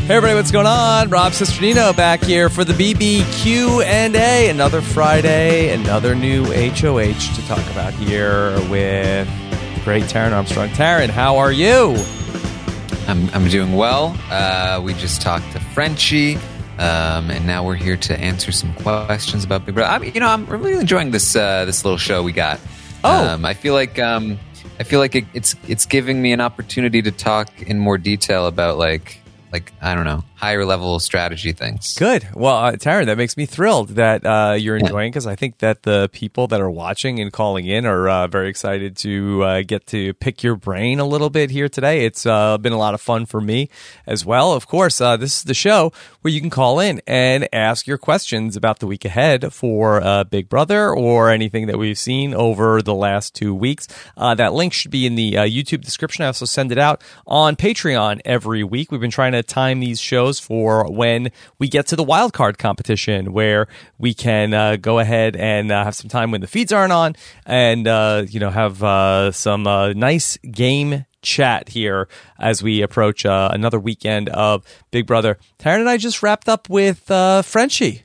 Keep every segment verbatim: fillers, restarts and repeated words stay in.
Hey everybody, what's going on? Rob Cesternino back here for the B B Q and A. Another Friday, another new H O H to talk about here with the great Taran Armstrong. Taran, how are you? I'm I'm doing well. Uh, we just talked to Frenchie, um, and now we're here to answer some questions about Big Brother. I mean, you know, I'm really enjoying this uh, this little show we got. Oh, um, I feel like um, I feel like it, it's it's giving me an opportunity to talk in more detail about like. Like, I don't know, higher level strategy things. Good. Well, uh, Taran, that makes me thrilled that uh, you're enjoying because I think that the people that are watching and calling in are uh, very excited to uh, get to pick your brain a little bit here today. It's uh, been a lot of fun for me as well. Of course, uh, this is the show where you can call in and ask your questions about the week ahead for uh, Big Brother or anything that we've seen over the last two weeks. Uh, that link should be in the uh, YouTube description. I also send it out on Patreon every week. We've been trying to time these shows for when we get to the wild card competition where we can uh, go ahead and uh, have some time when the feeds aren't on and uh, you know have uh, some uh, nice game chat here as we approach uh, another weekend of Big Brother. Taran and I just wrapped up with uh, Frenchie.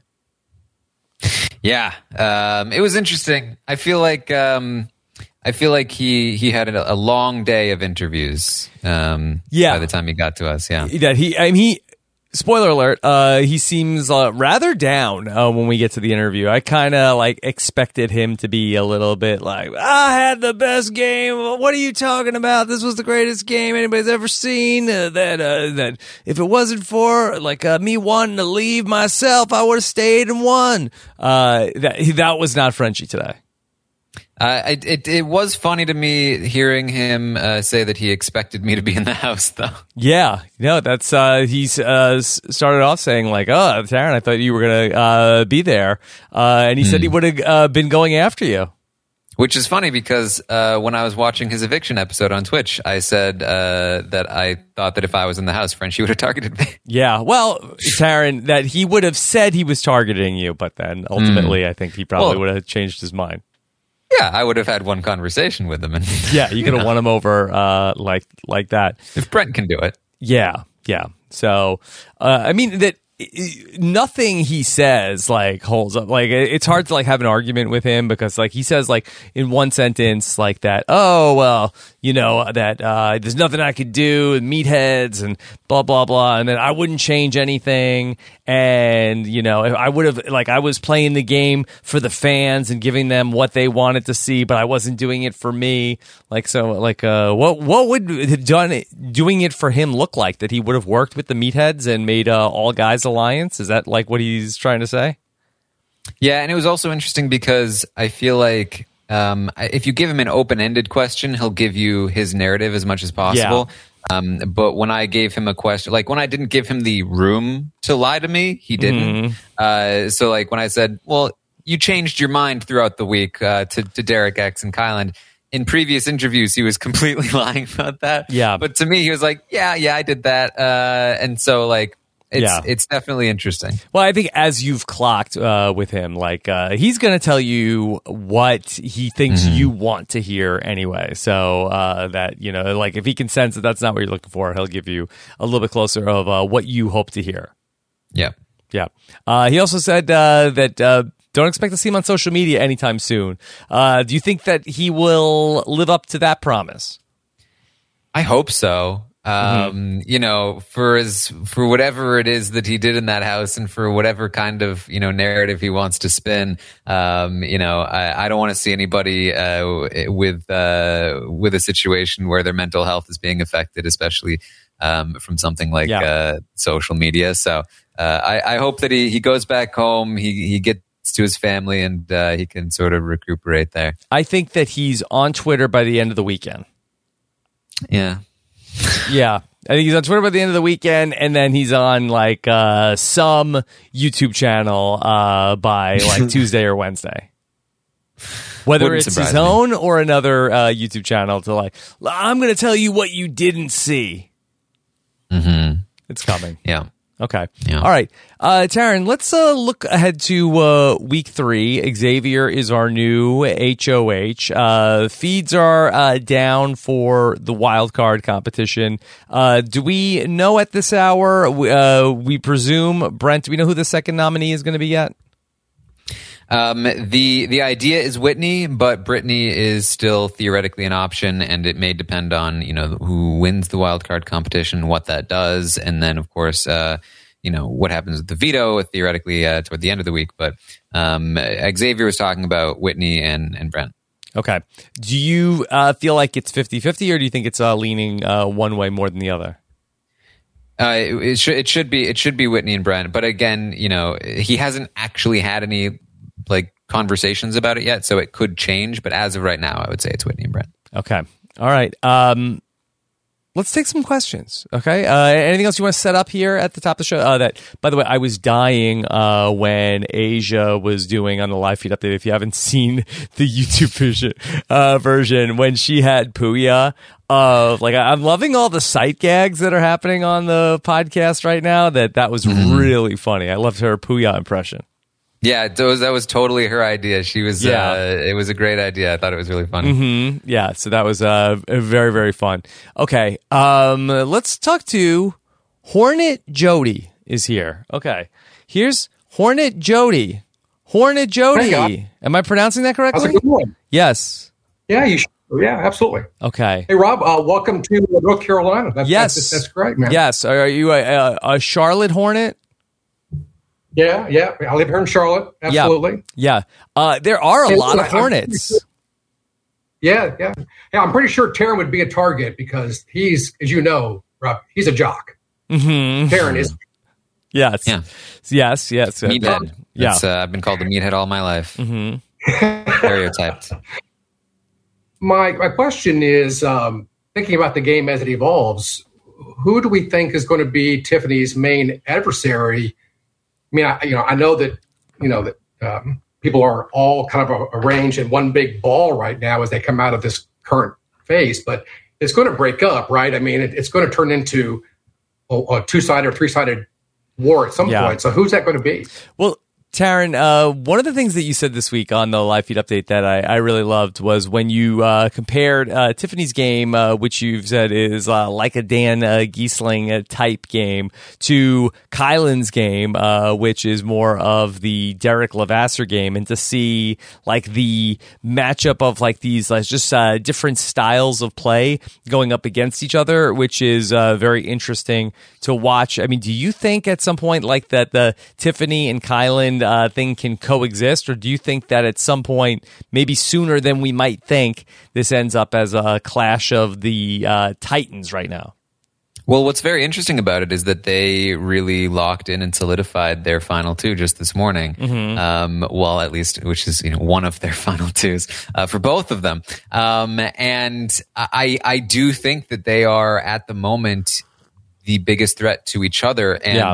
Yeah, um, it was interesting. I feel like um, I feel like he he had a, a long day of interviews. Um, yeah, by the time he got to us, yeah, that he. I mean, he. Spoiler alert, uh, he seems uh, rather down uh, when we get to the interview. I kind of like expected him to be a little bit like, I had the best game. What are you talking about? This was the greatest game anybody's ever seen. Uh, that uh, that if it wasn't for like uh, me wanting to leave myself, I would have stayed and won. Uh, that that was not Frenchie today. Uh, it, it it was funny to me hearing him uh, say that he expected me to be in the house, though. Yeah, no, that's uh, he's uh, started off saying like, "Oh, Taran, I thought you were gonna uh, be there," uh, and he mm. said he would have uh, been going after you. Which is funny because uh, when I was watching his eviction episode on Twitch, I said uh, that I thought that if I was in the house, Frenchie would have targeted me. Yeah, well, Taran, that he would have said he was targeting you, but then ultimately, mm. I think he probably well, would have changed his mind. Yeah, I would have had one conversation with him. And, yeah, you could have know. won him over uh, like like that. If Brent can do it. Yeah, yeah. So, uh, I mean, that nothing he says like holds up. Like it's hard to like have an argument with him because like he says like in one sentence like that, oh well, you know that uh there's nothing I could do, meatheads and blah blah blah, and then I wouldn't change anything, and you know I would have like I was playing the game for the fans and giving them what they wanted to see, but I wasn't doing it for me. Like so like uh what what would done it, doing it for him look like? That he would have worked with the meatheads and made uh, all guys alliance? Is that like what he's trying to say? Yeah, and it was also interesting because I feel like um, if you give him an open-ended question, he'll give you his narrative as much as possible. Yeah. Um, but when I gave him a question, like when I didn't give him the room to lie to me, he didn't. Mm. Uh, so like when I said, well, you changed your mind throughout the week uh, to, to Derek X and Kyland. In previous interviews, he was completely lying about that. Yeah. But to me, he was like, yeah, yeah, I did that. Uh, and so like, It's yeah. it's definitely interesting. Well, I think as you've clocked uh, with him, like uh, he's going to tell you what he thinks mm-hmm. you want to hear anyway. So uh, that, you know, like if he can sense that that's not what you're looking for, he'll give you a little bit closer of uh, what you hope to hear. Yeah. Yeah. Uh, he also said uh, that uh, don't expect to see him on social media anytime soon. Uh, do you think that he will live up to that promise? I hope so. Um, mm-hmm. You know, for his, for whatever it is that he did in that house and for whatever kind of, you know, narrative he wants to spin, um, you know, I, I don't want to see anybody, uh, with, uh, with a situation where their mental health is being affected, especially, um, from something like, yeah. uh, social media. So, uh, I, I hope that he, he goes back home, he, he gets to his family and, uh, he can sort of recuperate there. I think that he's on Twitter by the end of the weekend. Yeah. Yeah, I think he's on Twitter by the end of the weekend, and then he's on like uh, some YouTube channel uh, by like Tuesday or Wednesday. Whether Wouldn't it's his me. own or another uh, YouTube channel to like, I'm going to tell you what you didn't see. Mm-hmm. It's coming. Yeah. Okay. Yeah. All right. Uh, Taryn, let's uh, look ahead to uh, week three. Xavier is our new H O H. Uh, feeds are uh, down for the wild card competition. Uh, do we know at this hour, uh, we presume, Brent, do we know who the second nominee is going to be yet? Um, the the idea is Whitney, but Brittany is still theoretically an option, and it may depend on, you know, who wins the wild card competition, what that does, and then of course, uh, you know, what happens with the veto theoretically uh, toward the end of the week. But um, Xavier was talking about Whitney and and Brent. Okay. Do you uh, feel like it's fifty-fifty, or do you think it's uh, leaning uh, one way more than the other? Uh, it, it should it should be it should be Whitney and Brent, but again, you know, he hasn't actually had any like conversations about it yet, so it could change. But as of right now, I would say it's Whitney and Brent. Okay. All right. Um, let's take some questions. Okay. Uh, anything else you want to set up here at the top of the show? Uh, that, by the way, I was dying uh, when Asia was doing on the live feed update. If you haven't seen the YouTube version, uh, version when she had Puya. Uh, like I'm loving all the sight gags that are happening on the podcast right now. That that was mm-hmm. really funny. I loved her Puya impression. Yeah, that was, that was totally her idea. She was, yeah. uh, it was a great idea. I thought it was really funny. Mm-hmm. Yeah, so that was uh, very, very fun. Okay, um, let's talk to Hornet Jody is here. Okay, here's Hornet Jody. Hornet Jody. Hey, am I pronouncing that correctly? How's it going? Yes. Yeah, you should. Yeah, absolutely. Okay. Hey, Rob, uh, welcome to North Carolina. That's, yes. That's, that's great, man. Yes. Are you a, a, a Charlotte Hornet? Yeah, yeah. I live here in Charlotte. Absolutely. Yeah. yeah. Uh, there are a hey, lot listen, of Hornets. Sure, yeah, yeah. Yeah, I'm pretty sure Taryn would be a target because he's, as you know, Rob, he's a jock. Mm-hmm. Taryn is. Yes. Yeah. Yes, yes. Meathead. Yeah. Uh, I've been called the meathead all my life. Mm-hmm. Stereotyped. My, my question is, um, thinking about the game as it evolves, who do we think is going to be Tiffany's main adversary? I mean, I, you know, I know that, you know, that um, people are all kind of arranged in one big ball right now as they come out of this current phase, but it's going to break up, right? I mean, it, it's going to turn into a, a two-sided or three-sided war at some yeah. point. So who's that going to be? Well, Taryn, uh, one of the things that you said this week on the live feed update that I, I really loved was when you uh, compared uh, Tiffany's game, uh, which you've said is uh, like a Dan uh, Giesling type game, to Kylan's game, uh, which is more of the Derek Levasseur game, and to see like the matchup of like these like, just uh, different styles of play going up against each other, which is uh, very interesting to watch. I mean, do you think at some point like that the Tiffany and Kylan Uh, thing can coexist, or do you think that at some point, maybe sooner than we might think, this ends up as a clash of the uh, Titans right now? Well, what's very interesting about it is that they really locked in and solidified their final two just this morning. Mm-hmm. Um, well, at least, which is, you know, one of their final twos uh, for both of them. Um, and I, I do think that they are at the moment the biggest threat to each other, and yeah.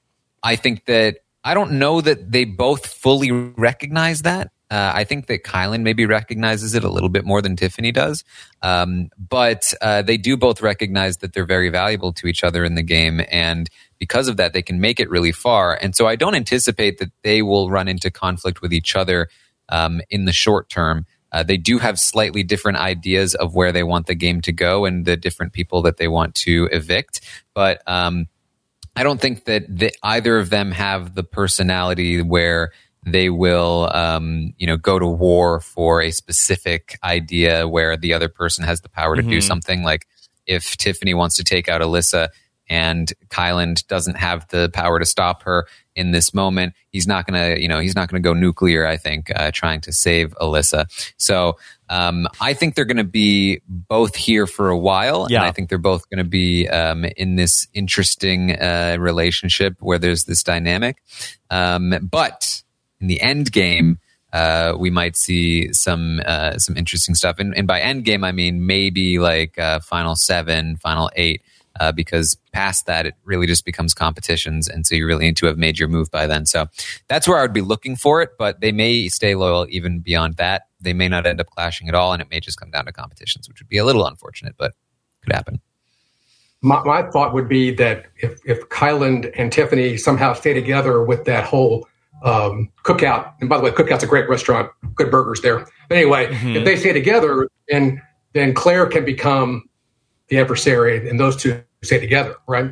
I think that I don't know that they both fully recognize that. Uh, I think that Kylan maybe recognizes it a little bit more than Tiffany does. Um, but uh, they do both recognize that they're very valuable to each other in the game. And because of that, they can make it really far. And so I don't anticipate that they will run into conflict with each other um, in the short term. Uh, they do have slightly different ideas of where they want the game to go and the different people that they want to evict. But um I don't think that the, either of them have the personality where they will, um, you know, go to war for a specific idea where the other person has the power to mm-hmm. do something. Like if Tiffany wants to take out Alyssa and Kylan doesn't have the power to stop her in this moment, he's not going to, you know, he's not going to go nuclear, I think, uh, trying to save Alyssa. So um, I think they're going to be both here for a while. Yeah. And I think they're both going to be um, in this interesting uh, relationship where there's this dynamic. Um, but in the end game, uh, we might see some uh, some interesting stuff. And, and by end game, I mean maybe like uh, final seven, final eight. Uh, because past that, it really just becomes competitions. And so you really need to have made your move by then. So that's where I would be looking for it, but they may stay loyal even beyond that. They may not end up clashing at all, and it may just come down to competitions, which would be a little unfortunate, but could happen. my, my thought would be that if, if Kyland and Tiffany somehow stay together with that whole um, cookout, and by the way, Cookout's a great restaurant, good burgers there. But anyway, mm-hmm. if they stay together, then then Claire can become the adversary, and those two stay together, right?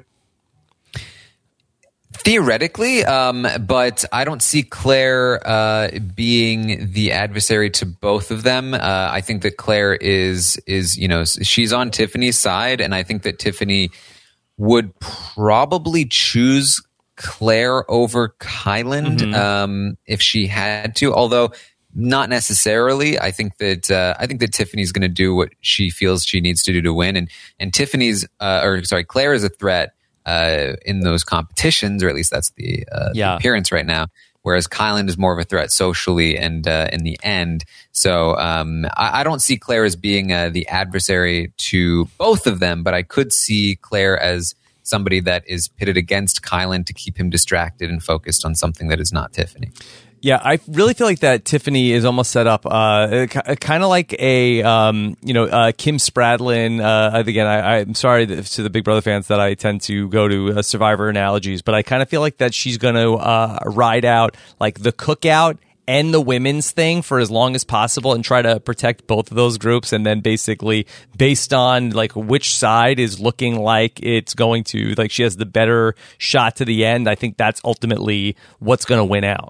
Theoretically, um, but I don't see Claire uh, being the adversary to both of them. Uh, I think that Claire is is you know she's on Tiffany's side, and I think that Tiffany would probably choose Claire over Kyland mm-hmm. um, if she had to. Although not necessarily. I think that uh, I think that Tiffany's going to do what she feels she needs to do to win, and and Tiffany's uh, or sorry, Claire is a threat. Uh, in those competitions, or at least that's the, uh, yeah. the appearance right now. Whereas Kyland is more of a threat socially and uh, in the end. So um, I, I don't see Claire as being uh, the adversary to both of them, but I could see Claire as somebody that is pitted against Kyland to keep him distracted and focused on something that is not Tiffany. Yeah, I really feel like that Tiffany is almost set up uh, kind of like a, um, you know, uh, Kim Spradlin. Uh, again, I, I'm sorry to the Big Brother fans that I tend to go to uh, Survivor analogies, but I kind of feel like that she's going to uh, ride out like the cookout and the women's thing for as long as possible and try to protect both of those groups. And then basically based on like which side is looking like it's going to, like she has the better shot to the end, I think that's ultimately what's going to win out.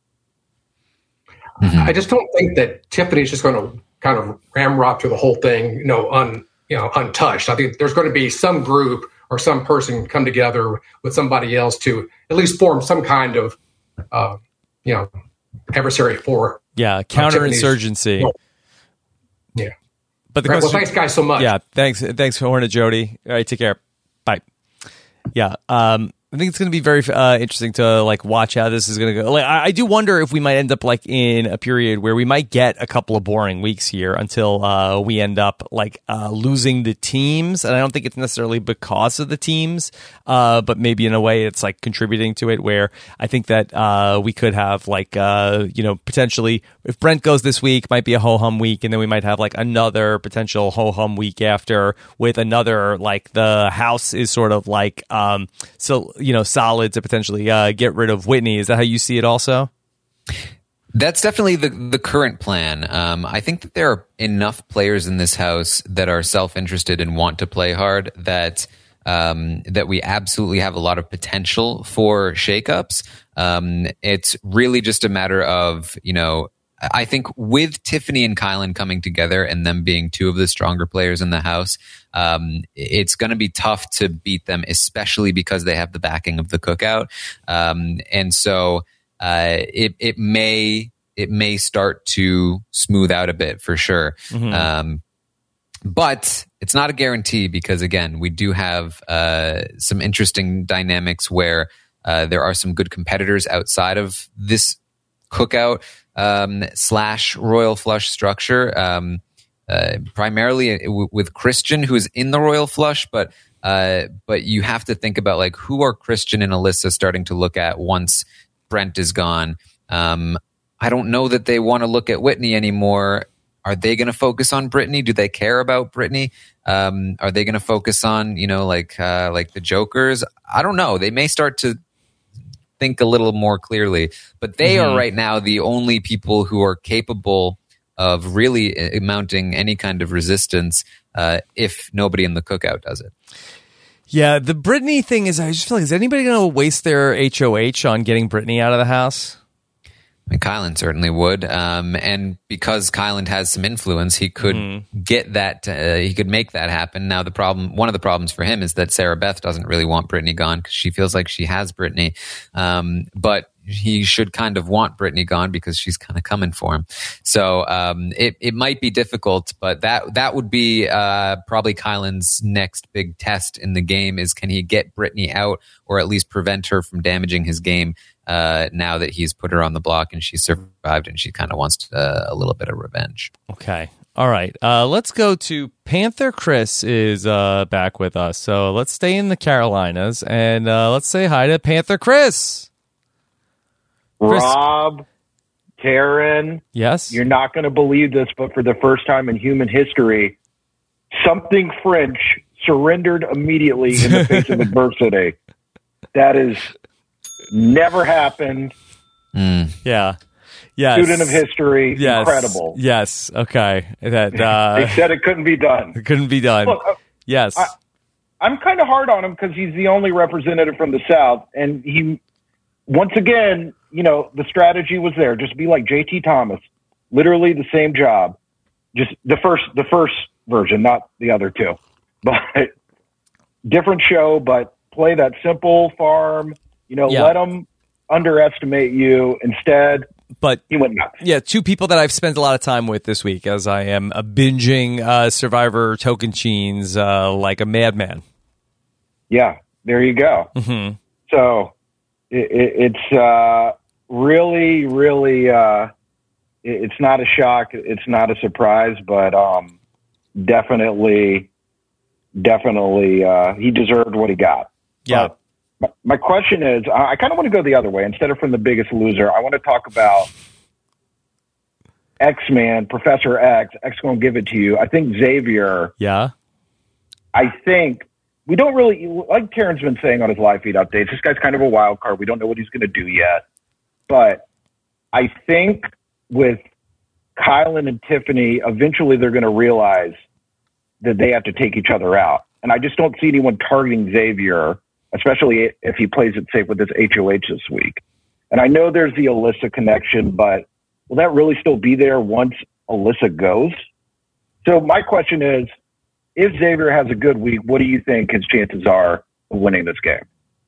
Mm-hmm. I just don't think that Tiffany's just going to kind of ramrod through the whole thing, you know, un, you know, untouched. I think there's going to be some group or some person come together with somebody else to at least form some kind of, uh, you know, adversary for. Yeah, counterinsurgency. Well, yeah. But the right, question, well, thanks, guys, so much. Yeah, thanks, thanks, Hornet Jody. All right, take care. Bye. Yeah. Um, I think it's going to be very uh, interesting to like watch how this is going to go. Like, I, I do wonder if we might end up like in a period where we might get a couple of boring weeks here until uh, we end up like uh, losing the teams. And I don't think it's necessarily because of the teams, uh, but maybe in a way it's like contributing to it. Where I think that uh, we could have like uh, you know potentially if Brent goes this week, might be a ho hum week, and then we might have like another potential ho hum week after with another like the house is sort of like um, so. you know, solid to potentially uh, get rid of Whitney. Is that how you see it also? That's definitely the, the current plan. Um, I think that there are enough players in this house that are self-interested and want to play hard that um, that we absolutely have a lot of potential for shakeups. Um, it's really just a matter of, you know, I think with Tiffany and Kyland coming together and them being two of the stronger players in the house, um, it's going to be tough to beat them, especially because they have the backing of the cookout. Um, and so uh, it it may it may start to smooth out a bit for sure. Mm-hmm. Um, but it's not a guarantee because, again, we do have uh, some interesting dynamics where uh, there are some good competitors outside of this cookout um, slash royal flush structure, um, uh, primarily w- with Christian, who is in the royal flush, but uh, but you have to think about like who are Christian and Alyssa starting to look at once Brent is gone. Um, I don't know that they want to look at Whitney anymore. Are they going to focus on Brittany? Do they care about Brittany? Um, are they going to focus on, you know, like uh, like the Jokers? I don't know. They may start to think a little more clearly, but they mm-hmm. are right now the only people who are capable of really mounting any kind of resistance uh, if nobody in the cookout does it. Yeah, the Brittany thing is, I just feel like, is anybody going to waste their H O H on getting Brittany out of the house? I mean, Kyland certainly would. Um, and because Kyland has some influence, he could mm-hmm. get that, uh, he could make that happen. Now, the problem, one of the problems for him is that Sarah Beth doesn't really want Brittany gone because she feels like she has Brittany. Um, but he should kind of want Brittany gone because she's kind of coming for him. So um, it, it might be difficult, but that that would be uh, probably Kyland's next big test in the game is can he get Brittany out or at least prevent her from damaging his game uh, now that he's put her on the block and she survived and she kind of wants to, uh, a little bit of revenge. Okay. All right. Uh, let's go to Panther Chris is uh, back with us. So let's stay in the Carolinas and uh, let's say hi to Panther Chris. Chris. Rob, Karen, yes, you're not going to believe this, but for the first time in human history, something French surrendered immediately in the face of adversity. That is never happened. Mm. Yeah. Yes. Student of history. Yes. Incredible. Yes. Okay. That uh, they said it couldn't be done. It couldn't be done. Look, uh, yes. I, I'm kind of hard on him because he's the only representative from the South, and he, once again, you know, the strategy was there. Just be like J T Thomas, literally the same job, just the first, the first version, not the other two, but different show. But play that simple farm. You know, yeah. let them underestimate you. Instead, but he went nuts. Yeah, two people that I've spent a lot of time with this week, as I am uh, binging uh, Survivor Tocantins uh, like a madman. Yeah, there you go. Mm-hmm. So it, it, it's uh, really, really. Uh, it, it's not a shock. It's not a surprise, but um, definitely, definitely, uh, he deserved what he got. Yeah. But my, my question is, I, I kind of want to go the other way. Instead of from the Biggest Loser, I want to talk about X-Man, Professor X. X going to give it to you. I think Xavier. Yeah. I think. We don't really, like Karen's been saying on his live feed updates, this guy's kind of a wild card. We don't know what he's going to do yet. But I think with Kylan and Tiffany, eventually they're going to realize that they have to take each other out. And I just don't see anyone targeting Xavier, especially if he plays it safe with this H O H this week. And I know there's the Alyssa connection, but will that really still be there once Alyssa goes? So my question is, if Xavier has a good week, what do you think his chances are of winning this game?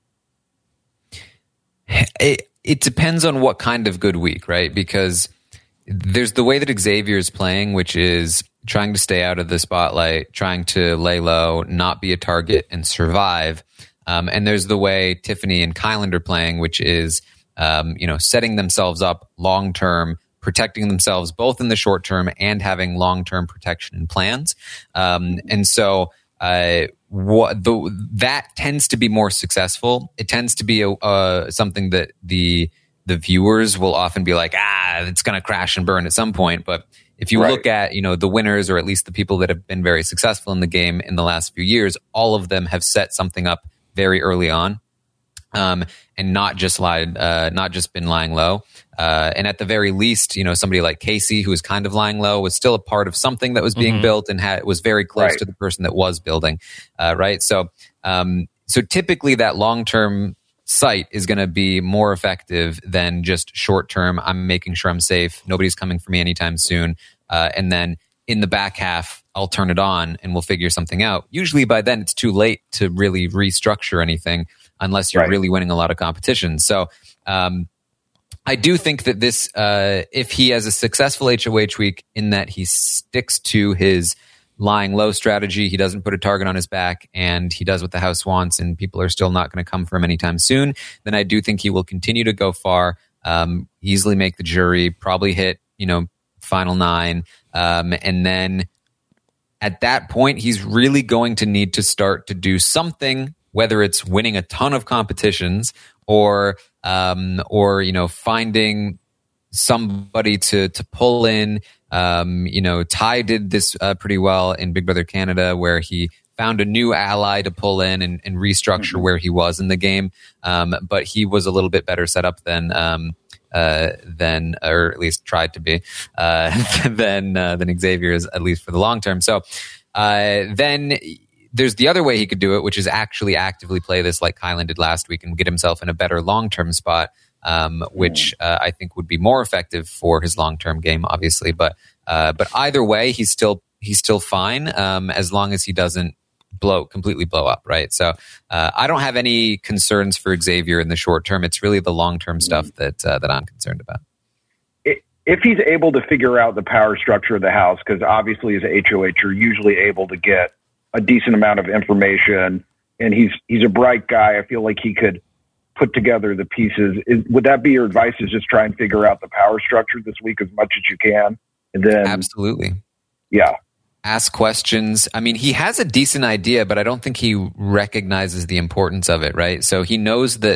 It, it depends on what kind of good week, right? Because there's the way that Xavier is playing, which is trying to stay out of the spotlight, trying to lay low, not be a target, and survive. Um, and there's the way Tiffany and Kylan are playing, which is um, you know, setting themselves up long term, protecting themselves both in the short term and having long-term protection and plans. Um, and so uh, what the, that tends to be more successful. It tends to be a, uh, something that the the viewers will often be like, ah, it's going to crash and burn at some point. But if you right. look at, you know, the winners, or at least the people that have been very successful in the game in the last few years, all of them have set something up very early on. Um, and not just lied, uh, not just been lying low. Uh, and at the very least, you know, somebody like Casey, who was kind of lying low, was still a part of something that was being mm-hmm. built and had, was very close right. to the person that was building. Uh, right. So, um, so typically that long-term sight is going to be more effective than just short-term. I'm making sure I'm safe. Nobody's coming for me anytime soon. Uh, and then in the back half, I'll turn it on and we'll figure something out. Usually by then it's too late to really restructure anything, unless you're right. really winning a lot of competitions. So um, I do think that this, uh, if he has a successful H O H week in that he sticks to his lying low strategy, he doesn't put a target on his back, and he does what the house wants, and people are still not going to come for him anytime soon, then I do think he will continue to go far, um, easily make the jury, probably hit, you know, final nine. Um, and then at that point, he's really going to need to start to do something, whether it's winning a ton of competitions or, um, or, you know, finding somebody to, to pull in. Um, you know, Ty did this uh, pretty well in Big Brother Canada, where he found a new ally to pull in and, and restructure mm-hmm. where he was in the game. Um, but he was a little bit better set up than, um, uh, than, or at least tried to be, uh, than, uh, than Xavier is, at least for the long term. So, uh, then, there's the other way he could do it, which is actually actively play this like Kylan did last week and get himself in a better long-term spot, um, which uh, I think would be more effective for his long-term game, obviously. But uh, but either way, he's still he's still fine um, as long as he doesn't blow completely blow up, right? So uh, I don't have any concerns for Xavier in the short term. It's really the long-term stuff that uh, that I'm concerned about. If he's able to figure out the power structure of the house, because obviously as a H O H, you're usually able to get a decent amount of information, and he's he's a bright guy. I feel like he could put together the pieces. Is, would that be your advice, is just try and figure out the power structure this week as much as you can? And then absolutely. Yeah. Ask questions. I mean, he has a decent idea, but I don't think he recognizes the importance of it, right? So he knows that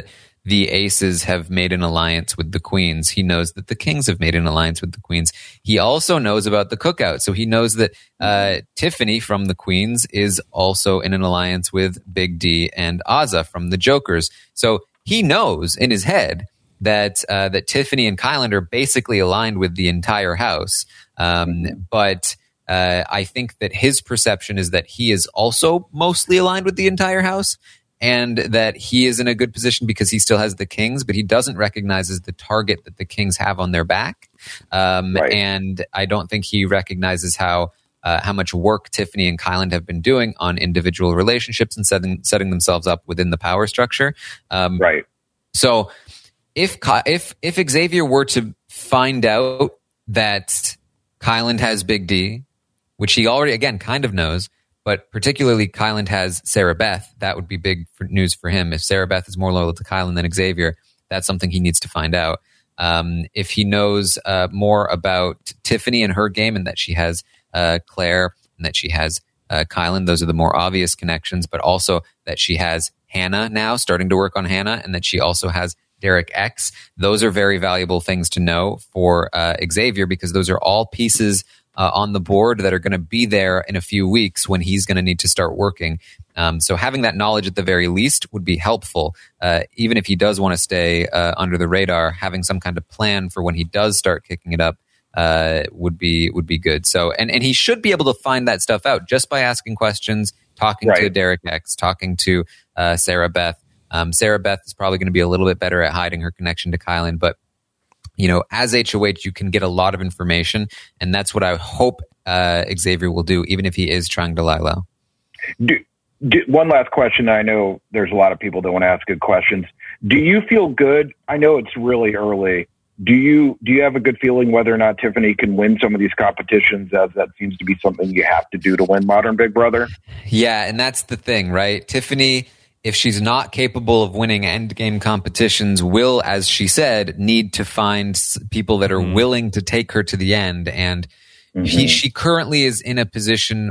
the aces have made an alliance with the queens. He knows that the kings have made an alliance with the queens. He also knows about the cookout. So he knows that uh, Tiffany from the queens is also in an alliance with Big D and Azah from the jokers. So he knows in his head that uh, that Tiffany and Kyland are basically aligned with the entire house. Um, but uh, I think that his perception is that he is also mostly aligned with the entire house, and that he is in a good position because he still has the kings, but he doesn't recognize as the target that the kings have on their back. Um, Right. And I don't think he recognizes how uh, how much work Tiffany and Kyland have been doing on individual relationships and setting setting themselves up within the power structure. Um, Right. So if Ky- if if Xavier were to find out that Kyland has Big D, which he already again kind of knows, but particularly Kyland has Sarah Beth, that would be big for news for him. If Sarah Beth is more loyal to Kyland than Xavier, that's something he needs to find out. Um, if he knows uh, more about Tiffany and her game, and that she has uh, Claire and that she has uh, Kyland, those are the more obvious connections, but also that she has Hannah now, starting to work on Hannah, and that she also has Derek X. Those are very valuable things to know for uh, Xavier, because those are all pieces uh, on the board that are going to be there in a few weeks when he's going to need to start working. Um, so having that knowledge at the very least would be helpful. Uh, even if he does want to stay uh, under the radar, having some kind of plan for when he does start kicking it up uh, would be would be good. So and, and he should be able to find that stuff out just by asking questions, talking Right. to Derek X, talking to uh, Sarah Beth. Um, Sarah Beth is probably going to be a little bit better at hiding her connection to Kyland, but you know, as H O H, you can get a lot of information, and that's what I hope uh, Xavier will do, even if he is trying to lie low. Do, do, one last question. I know there's a lot of people that want to ask good questions. Do you feel good? I know it's really early. Do you do you have a good feeling whether or not Tiffany can win some of these competitions, as that seems to be something you have to do to win Modern Big Brother? Yeah, and that's the thing, right? Tiffany, if she's not capable of winning endgame competitions, will, as she said, need to find s- people that are Mm. willing to take her to the end. And Mhm. he, she currently is in a position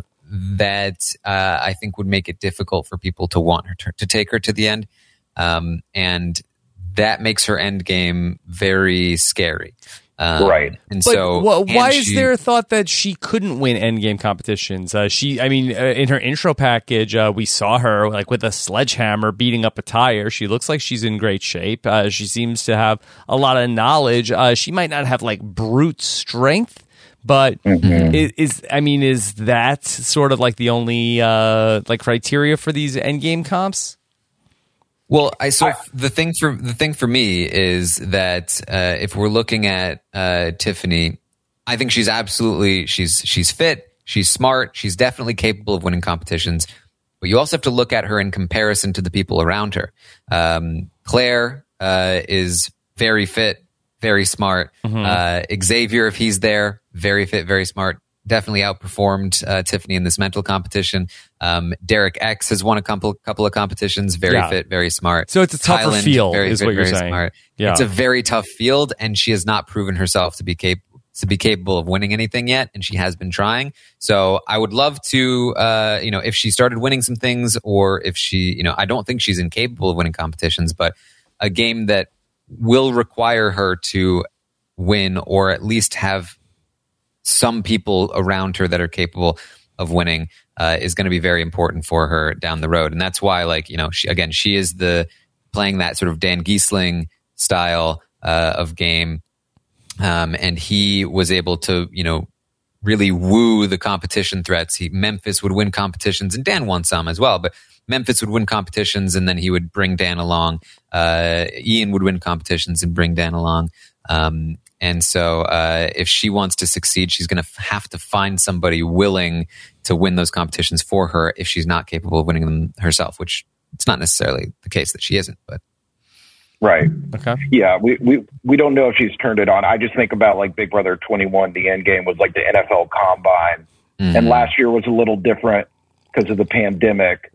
that uh, I think would make it difficult for people to want her to, to take her to the end. Um, and that makes her endgame very scary. Um, Right. And But so, wh- and why is she- there a thought that she couldn't win endgame competitions? Uh, she, I mean, uh, in her intro package, uh, we saw her like with a sledgehammer beating up a tire. She looks like she's in great shape. Uh, she seems to have a lot of knowledge. Uh, she might not have like brute strength, but Mhm. is, is I mean, is that sort of like the only uh, like criteria for these endgame comps? Well, I so f- the thing for the thing for me is that uh, if we're looking at uh, Tiffany, I think she's absolutely she's she's fit, she's smart, she's definitely capable of winning competitions. But you also have to look at her in comparison to the people around her. Um, Claire uh, is very fit, very smart. Uh, Xavier, if he's there, very fit, very smart. Definitely outperformed uh, Tiffany in this mental competition. Um, Derek X has won a couple couple of competitions. Very Yeah. fit, very smart. So it's a tougher Kyland, field, very is fit, what you're very saying. smart. Yeah. It's a very tough field, and she has not proven herself to be capable to be capable of winning anything yet, and she has been trying. So I would love to, uh, you know, if she started winning some things, or if she, you know, I don't think she's incapable of winning competitions, but a game that will require her to win, or at least have some people around her that are capable of winning, uh, is going to be very important for her down the road. And that's why, like, you know, she, again, she is the playing that sort of Dan Giesling style uh, of game. Um, and he was able to, you know, really woo the competition threats. He, Memphis would win competitions, and Dan won some as well, but Memphis would win competitions, and then he would bring Dan along. Uh, Ian would win competitions and bring Dan along. Um, and so uh, if she wants to succeed, she's going to f- have to find somebody willing to win those competitions for her if she's not capable of winning them herself, which it's not necessarily the case that she isn't. But Right. Okay. Yeah, we, we, we don't know if she's turned it on. I just think about like Big Brother twenty-one, the end game was like the N F L Combine. Mhm. And last year was a little different because of the pandemic.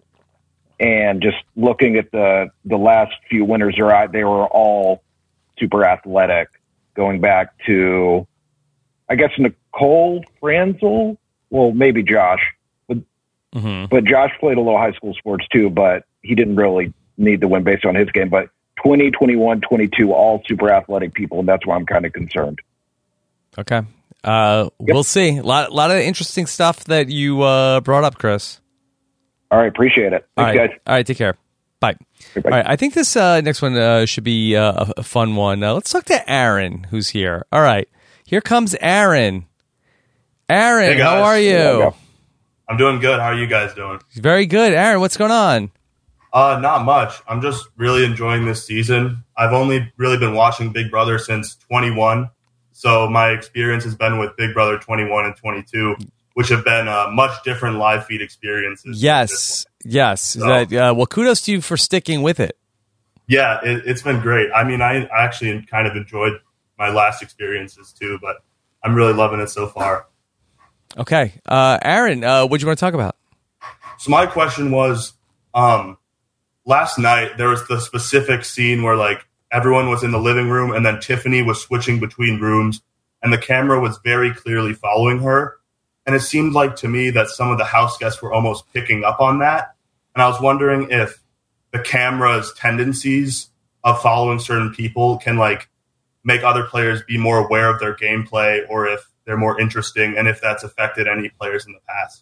And just looking at the, the last few winners, are out, they were all super athletic, going back to, I guess, Nicole Franzel. Well, maybe Josh. But, Mm-hmm. but Josh played a little high school sports too, but he didn't really need to win based on his game. But twenty, twenty-one, twenty-two, all super athletic people, and that's why I'm kind of concerned. Okay. Uh, yep. We'll see. A lot, lot of interesting stuff that you uh, brought up, Chris. All right. Appreciate it. Thanks, all right. guys. All right. Take care. Bye. Okay, bye. All right. I think this uh, next one uh, should be uh, a fun one. Uh, let's talk to Aaron, who's here. All right. Here comes Aaron. Aaron, hey how are you? I'm doing good. How are you guys doing? Very good. Aaron, what's going on? Uh, not much. I'm just really enjoying this season. I've only really been watching Big Brother since twenty-one. So my experience has been with Big Brother twenty-one and twenty-two, which have been uh, much different live feed experiences. Yes. Yes. So, that, uh, well, kudos to you for sticking with it. Yeah, it, it's been great. I mean, I, I actually kind of enjoyed my last experiences too, but I'm really loving it so far. Okay. Uh, Aaron, uh, what do you want to talk about? So my question was, um, last night there was the specific scene where like everyone was in the living room and then Tiffany was switching between rooms and the camera was very clearly following her. And it seemed like to me that some of the house guests were almost picking up on that. And I was wondering if the camera's tendencies of following certain people can like make other players be more aware of their gameplay, or if they're more interesting, and if that's affected any players in the past.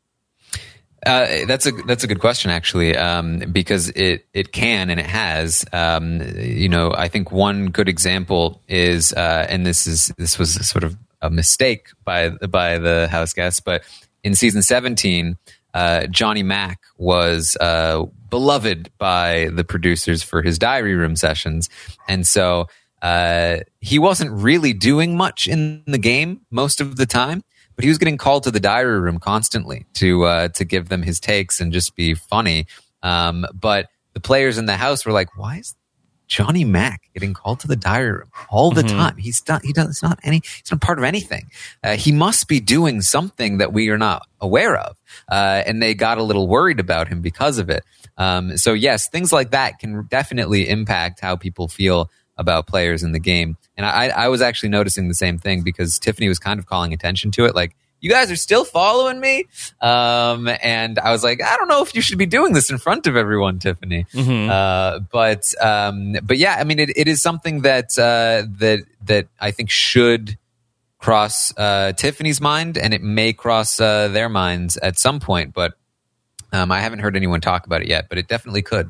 Uh, that's a that's a good question, actually, um, because it it can and it has. Um, you know, I think one good example is, uh, and this is this was sort of a mistake by by the house guests, but in season seventeen, uh, Johnny Mac was uh, beloved by the producers for his diary room sessions, and so uh, he wasn't really doing much in the game most of the time. But he was getting called to the diary room constantly to uh, to give them his takes and just be funny. Um, but the players in the house were like, "Why is Johnny Mac getting called to the diary room all the mm-hmm. time? He's not. He does. It's not any. He's not part of anything. Uh, he must be doing something that we are not aware of." Uh, and they got a little worried about him because of it. Um, so yes, things like that can definitely impact how people feel about players in the game. And I, I was actually noticing the same thing because Tiffany was kind of calling attention to it. Like, you guys are still following me? Um, and I was like, I don't know if you should be doing this in front of everyone, Tiffany. Mm-hmm. Uh, but, um, but yeah, I mean, it, it is something that, uh, that, that I think should cross, uh, Tiffany's mind, and it may cross, uh, their minds at some point. But, um, I haven't heard anyone talk about it yet, but it definitely could.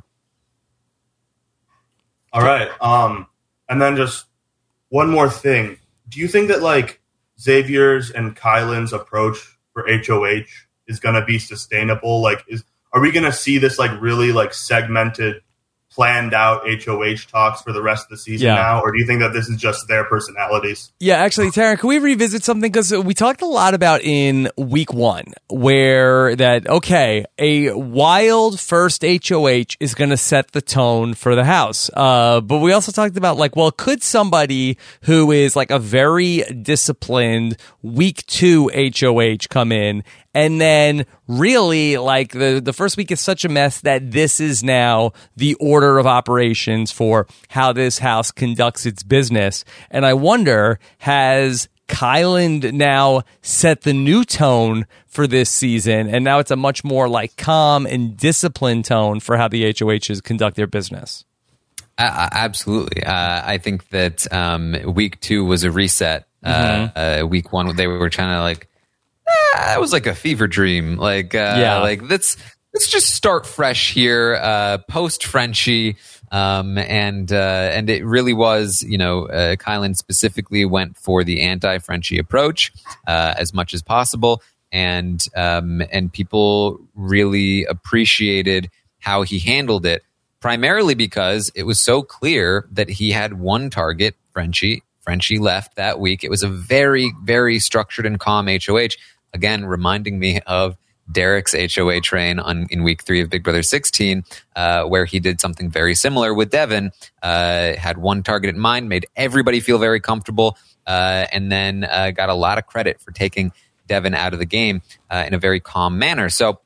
All right. Um, and then just one more thing. Do you think that like Xavier's and Kylan's approach for H O H is going to be sustainable? Like, is are we going to see this like really like segmented, planned out H O H talks for the rest of the season yeah. now? Or do you think that this is just their personalities? Yeah, actually, Taryn, can we revisit something? Because we talked a lot about in week one where that, okay, a wild first H O H is going to set the tone for the house. Uh, but we also talked about like, well, could somebody who is like a very disciplined week two H O H come in and then really, like, the, the first week is such a mess that this is now the order of operations for how this house conducts its business. And I wonder, has Kyland now set the new tone for this season? And now it's a much more, like, calm and disciplined tone for how the H O Hs conduct their business. Uh, absolutely. Uh, I think that um, week two was a reset. Mm-hmm. Uh, uh, week one, they were trying to, like, Ah, it was like a fever dream. Like, uh, yeah. like let's let's just start fresh here, uh, post Frenchie, um, and uh, and it really was, you know, uh, Kylan specifically went for the anti-Frenchie approach uh, as much as possible, and um, and people really appreciated how he handled it, primarily because it was so clear that he had one target, Frenchie. Frenchie left that week. It was a very, very structured and calm H O H. Again, reminding me of Derek's H O A train on in week three of Big Brother sixteen, uh, where he did something very similar with Devin, uh, had one target in mind, made everybody feel very comfortable, uh, and then uh, got a lot of credit for taking Devin out of the game uh, in a very calm manner. So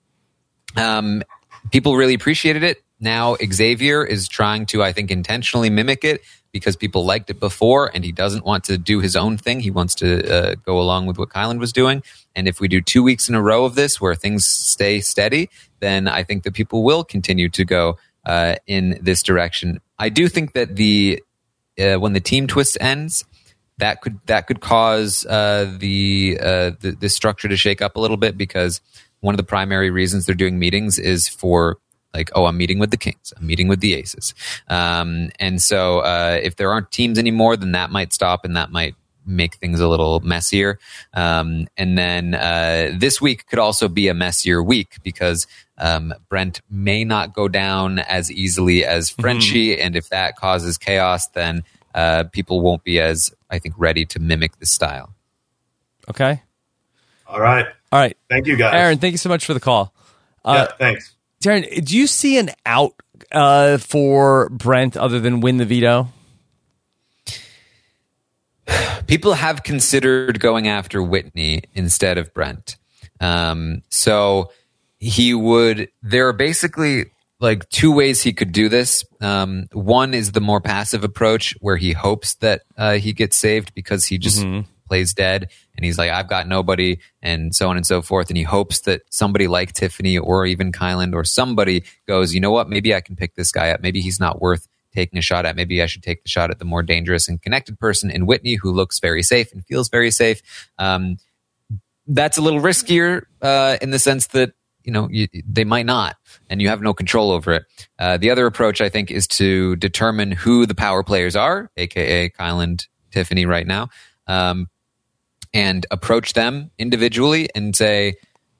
um, people really appreciated it. Now Xavier is trying to, I think, intentionally mimic it because people liked it before, and he doesn't want to do his own thing. He wants to uh, go along with what Kylan was doing. And if we do two weeks in a row of this where things stay steady, then I think that people will continue to go uh, in this direction. I do think that the uh, when the team twist ends, that could that could cause uh, the, uh, the the structure to shake up a little bit, because one of the primary reasons they're doing meetings is for like, oh, I'm meeting with the Kings, I'm meeting with the Aces, um, and so uh, if there aren't teams anymore, then that might stop, and that might make things a little messier. Um, and then uh, this week could also be a messier week, because um, Brent may not go down as easily as Frenchie, mm-hmm. and if that causes chaos, then uh, people won't be as, I think, ready to mimic this style. Okay. All right. All right. Thank you, guys. Aaron, thank you so much for the call. Uh, yeah, thanks. Darren, do you see an out uh, for Brent other than win the veto? People have considered going after Whitney instead of Brent. Um, so he would, there are basically like two ways he could do this. Um, one is the more passive approach, where he hopes that uh, he gets saved because he just mm-hmm. plays dead, and he's like, I've got nobody, and so on and so forth. And he hopes that somebody like Tiffany or even Kyland or somebody goes, you know what, maybe I can pick this guy up. Maybe he's not worth taking a shot at. Maybe I should take the shot at the more dangerous and connected person in Whitney, who looks very safe and feels very safe. Um, that's a little riskier uh, in the sense that, you know, you, they might not, and you have no control over it. Uh, the other approach, I think, is to determine who the power players are, aka Kyland, Tiffany right now, um, and approach them individually and say,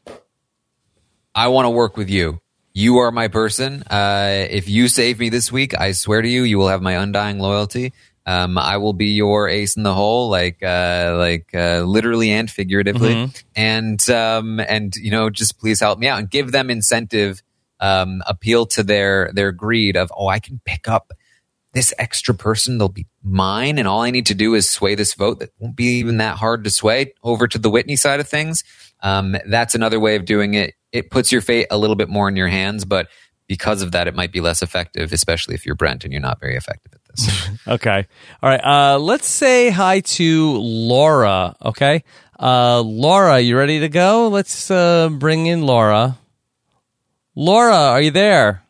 I want to work with you. You are my person. Uh, if you save me this week, I swear to you, you will have my undying loyalty. Um, I will be your ace in the hole, like, uh, like, uh, literally and figuratively. Mm-hmm. And, um, and, you know, just please help me out, and give them incentive, um, appeal to their, their greed of, oh, I can pick up this extra person. They'll be mine. And all I need to do is sway this vote that won't be even that hard to sway over to the Whitney side of things. Um, that's another way of doing it. It puts your fate a little bit more in your hands, but because of that, it might be less effective, especially if you're Brent and you're not very effective at this. Okay. All right. Uh, let's say hi to Laura. Okay. Uh, Laura, you ready to go? Let's uh, bring in Laura. Laura, are you there?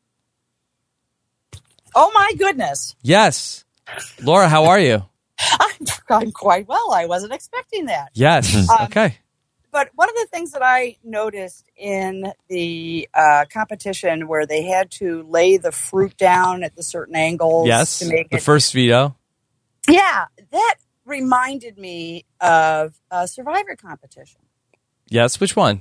Oh, my goodness. Yes. Laura, how are you? I'm, I'm quite well. I wasn't expecting that. Yes. Um, okay. But one of the things that I noticed in the uh, competition, where they had to lay the fruit down at the certain angles, yes, to make the it, first veto. Yeah, that reminded me of a Survivor competition. Yes, which one?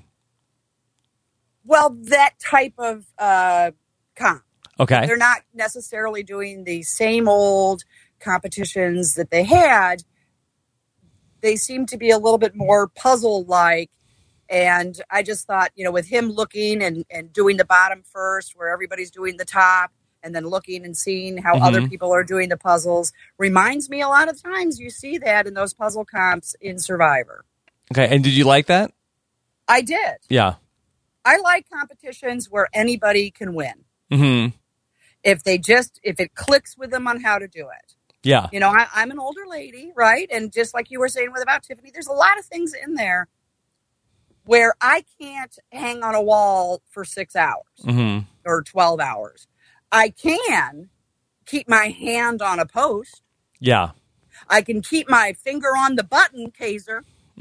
Well, that type of uh, comp. Okay. They're not necessarily doing the same old competitions that they had. They seem to be a little bit more puzzle-like, and I just thought, you know, with him looking and, and doing the bottom first, where everybody's doing the top, and then looking and seeing how mm-hmm. other people are doing the puzzles, reminds me a lot of times you see that in those puzzle comps in Survivor. Okay, and did you like that? I did. Yeah. I like competitions where anybody can win. Mm-hmm. If they just, if it clicks with them on how to do it. Yeah. You know, I, I'm an older lady, right? And just like you were saying with about Tiffany, there's a lot of things in there where I can't hang on a wall for six hours mm-hmm. or twelve hours. I can keep my hand on a post. Yeah. I can keep my finger on the button, Kaiser.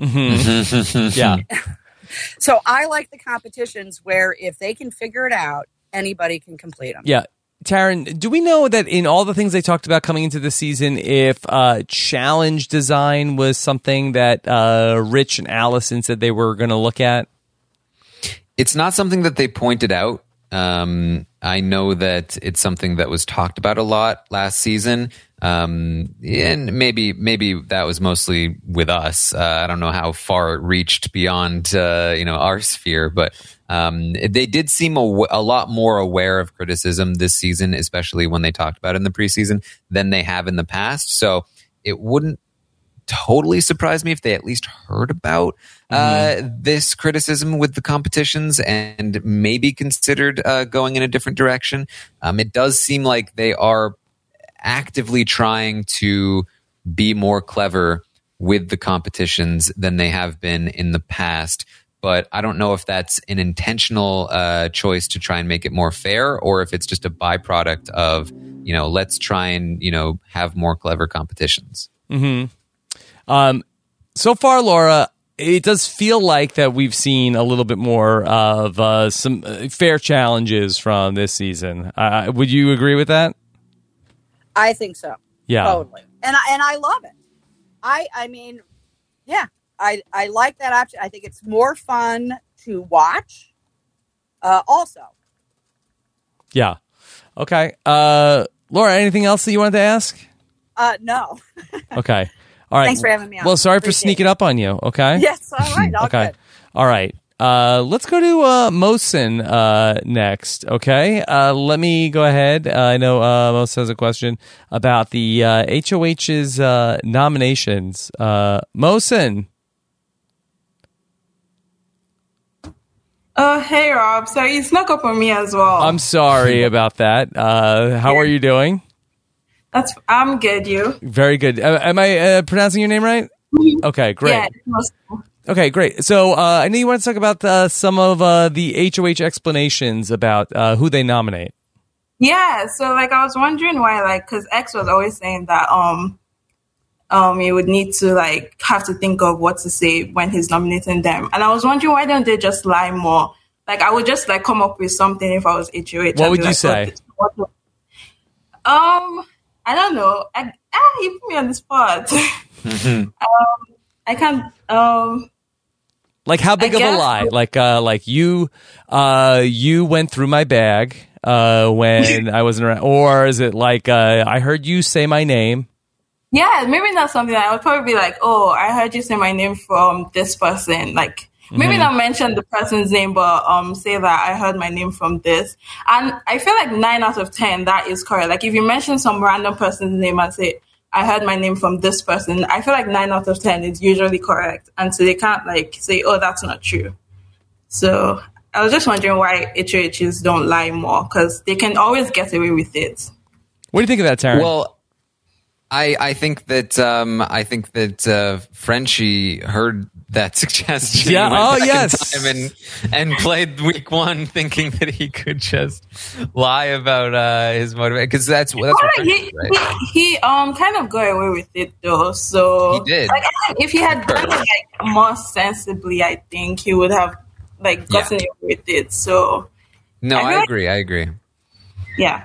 Mm-hmm. Yeah. So I like the competitions where if they can figure it out, anybody can complete them. Yeah. Taryn, do we know that in all the things they talked about coming into the season, if uh, challenge design was something that uh, Rich and Allison said they were going to look at? It's not something that they pointed out. Um, I know that it's something that was talked about a lot last season. Um, and maybe, maybe that was mostly with us. Uh, I don't know how far it reached beyond, uh, you know, our sphere, but, um, they did seem a, a lot more aware of criticism this season, especially when they talked about it in the preseason, than they have in the past. So it wouldn't totally surprise me if they at least heard about uh, mm-hmm. this criticism with the competitions and maybe considered uh, going in a different direction. Um, it does seem like they are actively trying to be more clever with the competitions than they have been in the past. But I don't know if that's an intentional uh, choice to try and make it more fair, or if it's just a byproduct of you know, let's try and, you know, have more clever competitions. Mm-hmm. Um, so far, Laura, it does feel like that we've seen a little bit more of uh, some fair challenges from this season. Uh, would you agree with that? I think so. Yeah. Totally. And I, and I love it. I, I mean, yeah, I, I like that option. I think it's more fun to watch. Uh, also. Yeah. Okay. Uh, Laura, anything else that you wanted to ask? Uh, no. Okay. All right. Thanks for having me on. Well, sorry Appreciate for sneaking it. up on you. Okay. Yes. All right. All okay. good. All right. Uh, let's go to uh, Mohsen uh, next. Okay. Uh, let me go ahead. Uh, I know uh, Mohsen has a question about the uh, H O H's uh, nominations. Uh, Mohsen. Oh, hey, Rob. So you snuck up on me as well. I'm sorry about that. Uh, how are you doing? That's I'm good. You? Very good. Uh, am I uh, pronouncing your name right? Okay, great. Yeah. It was- Okay, great. So uh, I know you want to talk about uh, some of uh, the H O H explanations about uh, who they nominate. Yeah. So like I was wondering why, like, because X was always saying that um um you would need to like have to think of what to say when he's nominating them, and I was wondering why don't they just lie more? Like I would just like come up with something if I was H O H. What I'd would be you like, say? oh, what- um, I don't know. I, ah, you put me on the spot. Mm-hmm. um, I can't. Um. Like how big I of a guess- lie? Like uh, like you uh, you went through my bag uh, when I wasn't around, or is it like uh, I heard you say my name? Yeah, maybe not something I would probably be like, oh, I heard you say my name from this person. Like, maybe Mhm. not mention the person's name, but um, say that I heard my name from this. And I feel like nine out of ten, that is correct. Like, if you mention some random person's name and say, I heard my name from this person, I feel like nine out of ten is usually correct. And so they can't, like, say, oh, that's not true. So I was just wondering why H O Hs don't lie more, because they can always get away with it. What do you think of that, Taryn? Well, I I think that um, I think that uh, Frenchie heard that suggestion. Yeah. went Oh, back in yes. time and and played week one thinking that he could just lie about uh, his motivation, because that's that's what Well, Frenchie, he, right? he, he um kind of got away with it though. So He did. Like, I think if he had done it like more sensibly, I think he would have like gotten away with it. So No, I feel I like- agree. I agree. yeah.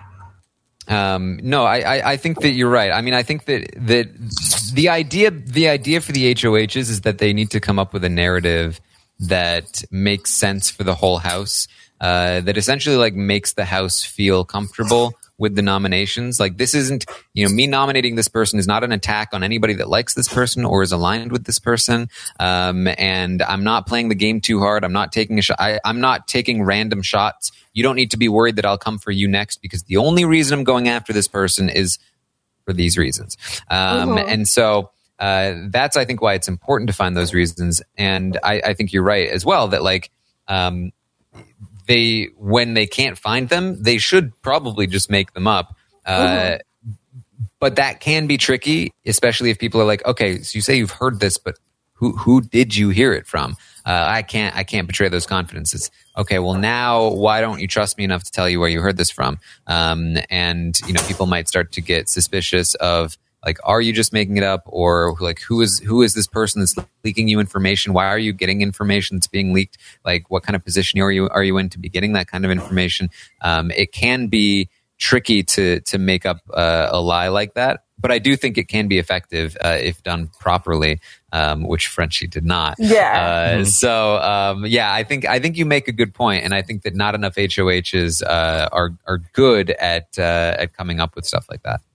Um, no, I, I, I think that you're right. I mean, I think that that the idea the idea for the H O Hs is that they need to come up with a narrative that makes sense for the whole house, uh, that essentially like makes the house feel comfortable with the nominations. Like, this isn't, you know, me nominating this person is not an attack on anybody that likes this person or is aligned with this person. Um, and I'm not playing the game too hard. I'm not taking a shot. I, I'm not taking random shots. You don't need to be worried that I'll come for you next, because the only reason I'm going after this person is for these reasons. Um, Mhm. and so, uh, that's, I think, why it's important to find those reasons. And I, I think you're right as well that, like, um, they, when they can't find them, they should probably just make them up. Uh, but that can be tricky, especially if people are like, okay, so you say you've heard this, but who, who did you hear it from? Uh, I can't, I can't betray those confidences. Okay, well now, why don't you trust me enough to tell you where you heard this from? Um, and, you know, people might start to get suspicious of, like, are you just making it up? Or like, who is, who is this person that's leaking you information? Why are you getting information that's being leaked? Like, what kind of position are you, are you in to be getting that kind of information? Um, it can be tricky to, to make up uh, a lie like that. But I do think it can be effective uh, if done properly, um, which Frenchie did not. Yeah. Uh, Mhm. So um, yeah, I think I think you make a good point, and I think that not enough H O Hs uh, are are good at uh, at coming up with stuff like that.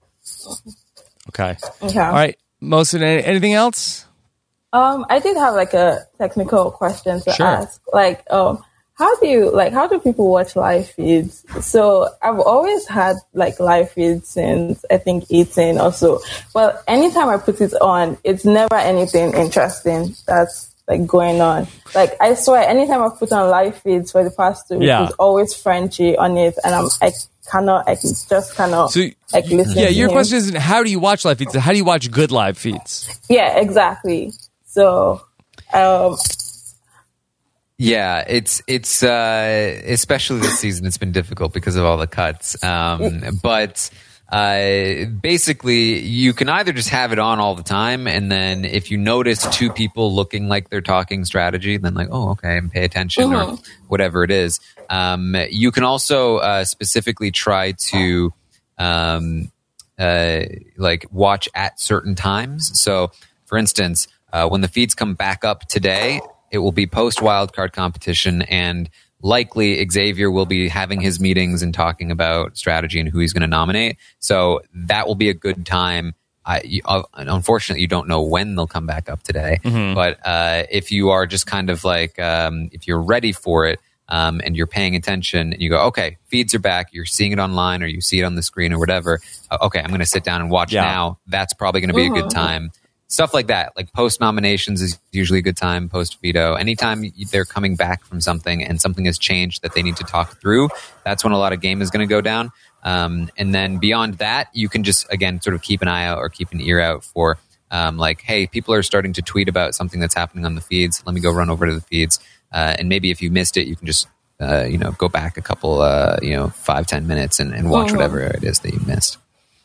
Okay. Okay. All right. Mohsen, any- anything else? Um, I did have like a technical question to Sure. ask. Like, um, how do you like how do people watch live feeds? So I've always had like live feeds since I think eighteen or so. But anytime I put it on, it's never anything interesting that's like going on. Like I swear, anytime I put on live feeds for the past two weeks, Yeah. it's always Frenchie on it, and I'm I cannot I can just cannot So, like listen. yeah, to your him. question isn't how do you watch live feeds? How do you watch good live feeds? Yeah, exactly. So, um. Yeah, it's it's uh, especially this season. It's been difficult because of all the cuts. Um, but uh, basically, you can either just have it on all the time, and then if you notice two people looking like they're talking strategy, then like, oh, okay, and pay attention mm-hmm. or whatever it is. Um, you can also uh, specifically try to um, uh, like watch at certain times. So, for instance, uh, when the feeds come back up today, it will be post wildcard competition, and likely Xavier will be having his meetings and talking about strategy and who he's going to nominate. So that will be a good time. I, you, uh, unfortunately, you don't know when they'll come back up today. Mm-hmm. But uh, if you are just kind of like, um, if you're ready for it um, and you're paying attention and you go, okay, feeds are back, you're seeing it online or you see it on the screen or whatever. Uh, okay, I'm going to sit down and watch yeah. now. That's probably going to be mm-hmm. a good time. Stuff like that, like post nominations is usually a good time, post veto. Anytime they're coming back from something and something has changed that they need to talk through, that's when a lot of game is going to go down. Um, and then beyond that, you can just, again, sort of keep an eye out or keep an ear out for um, like, hey, people are starting to tweet about something that's happening on the feeds. Let me go run over to the feeds. Uh, and maybe if you missed it, you can just, uh, you know, go back a couple, uh, you know, five, ten minutes and, and watch mm-hmm. whatever it is that you missed.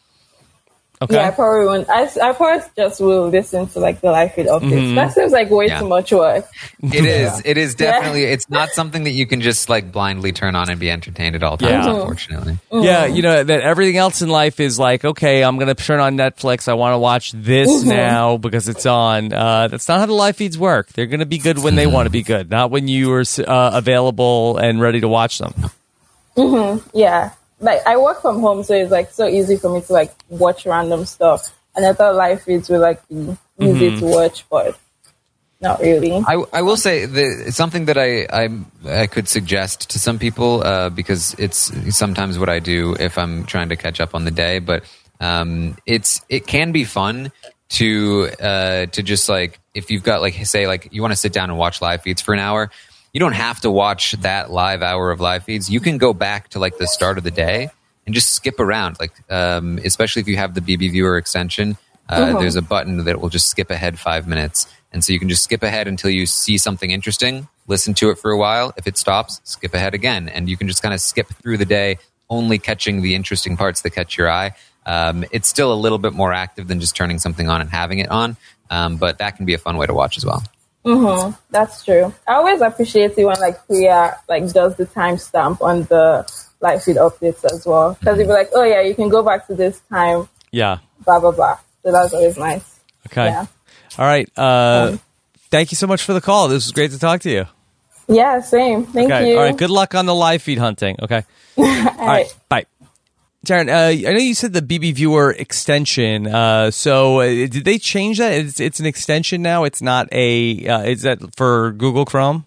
Okay. Yeah, I probably won't. I, I probably just will listen to like the live feed updates. Mm-hmm. That seems like way yeah. too much work. It is. It is definitely. Yeah. It's not something that you can just like blindly turn on and be entertained at all times. Yeah. Unfortunately. Mm-hmm. Yeah, you know that everything else in life is like, okay, I'm going to turn on Netflix. I want to watch this mm-hmm. now because it's on. Uh, that's not how the live feeds work. They're going to be good when they want to be good, not when you are uh, available and ready to watch them. Mm-hmm. Yeah. Like I work from home, so it's like so easy for me to like watch random stuff. And I thought live feeds would like be easy mm-hmm. to watch, but not really. I, I will say that it's something that I I, I could suggest to some people uh, because it's sometimes what I do if I'm trying to catch up on the day. But um, it's it can be fun to uh, to just like if you've got like say like you want to sit down and watch live feeds for an hour. You don't have to watch that live hour of live feeds. You can go back to like the start of the day and just skip around. Like, um, especially if you have the B B Viewer extension, uh, uh-huh. there's a button that will just skip ahead five minutes. And so you can just skip ahead until you see something interesting, listen to it for a while. If it stops, skip ahead again. And you can just kind of skip through the day, only catching the interesting parts that catch your eye. Um, it's still a little bit more active than just turning something on and having it on. Um, but that can be a fun way to watch as well. Mm-hmm. That's true. I always appreciate it when like Priya like does the timestamp on the live feed updates as well, because mm-hmm. you'd be like, oh yeah, you can go back to this time. Yeah. Blah blah blah. So that's always nice. Okay. Yeah. All right. Uh, um, thank you so much for the call. This was great to talk to you. Yeah. Same. Thank okay. you. All right. Good luck on the live feed hunting. Okay. All, All right. right. Bye. Taryn, uh, I know you said the B B Viewer extension. Uh, so uh, did they change that? It's, it's an extension now. It's not a. Uh, is that for Google Chrome?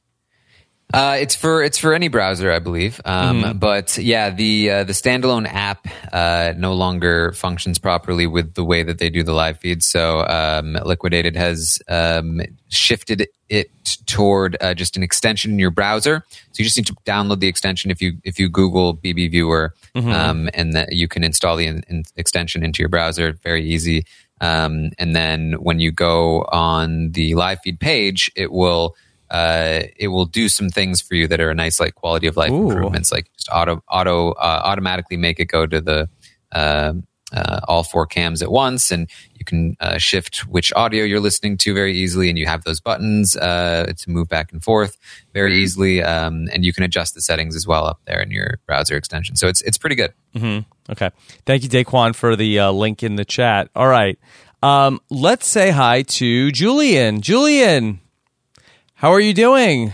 Uh, it's for it's for any browser, I believe. Um, mm-hmm. But yeah, the uh, the standalone app uh, no longer functions properly with the way that they do the live feed. So um, Liquidated has um, shifted it toward uh, just an extension in your browser. So you just need to download the extension if you if you Google B B Viewer, mm-hmm. um, and that you can install the in, in extension into your browser. Very easy. Um, and then when you go on the live feed page, it will. Uh, it will do some things for you that are a nice, like quality of life Ooh. improvements, like just auto, auto, uh, automatically make it go to the uh, uh, all four cams at once, and you can uh, shift which audio you're listening to very easily, and you have those buttons uh, to move back and forth very easily, um, and you can adjust the settings as well up there in your browser extension. So it's it's pretty good. Mm-hmm. Okay, thank you, Daquan, for the uh, link in the chat. All right, um, let's say hi to Julian. Julian. How are you doing?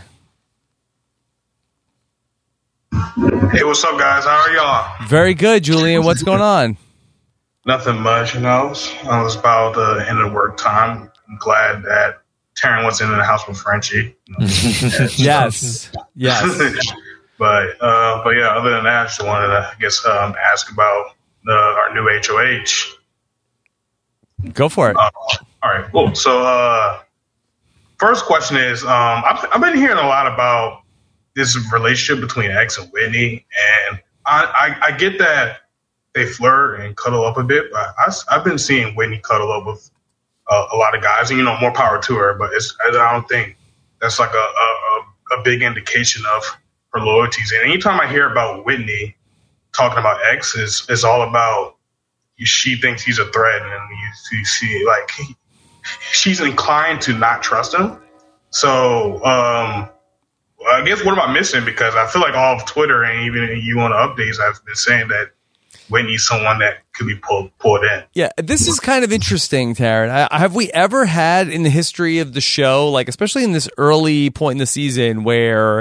Hey, what's up, guys? How are y'all? Very good, Julian. What's going on? Nothing much, you know. I was about the end of work time. I'm glad that Taryn was in the house with Frenchie. yes, yes. but uh, but yeah, other than that, I just wanted to, I guess, um, ask about the, our new H O H. Go for it. Uh, all right, cool. So. Uh, First question is, um, I've, I've been hearing a lot about this relationship between X and Whitney, and I, I, I get that they flirt and cuddle up a bit, but I, I've been seeing Whitney cuddle up with uh, a lot of guys, and you know, more power to her. But it's, I don't think that's like a, a, a big indication of her loyalties. And anytime I hear about Whitney talking about X is is all about she thinks he's a threat, and you, you see like he, she's inclined to not trust him. So um, I guess what am I missing? Because I feel like all of Twitter and even you on the updates have been saying that Whitney's someone that could be pulled pulled in. Yeah, this is kind of interesting, Taryn. I, have we ever had in the history of the show, like especially in this early point in the season, where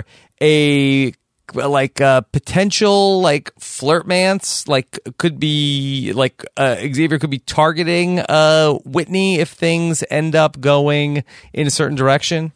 a like a potential like flirtmance like could be like uh, Xavier could be targeting uh, Whitney if things end up going in a certain direction?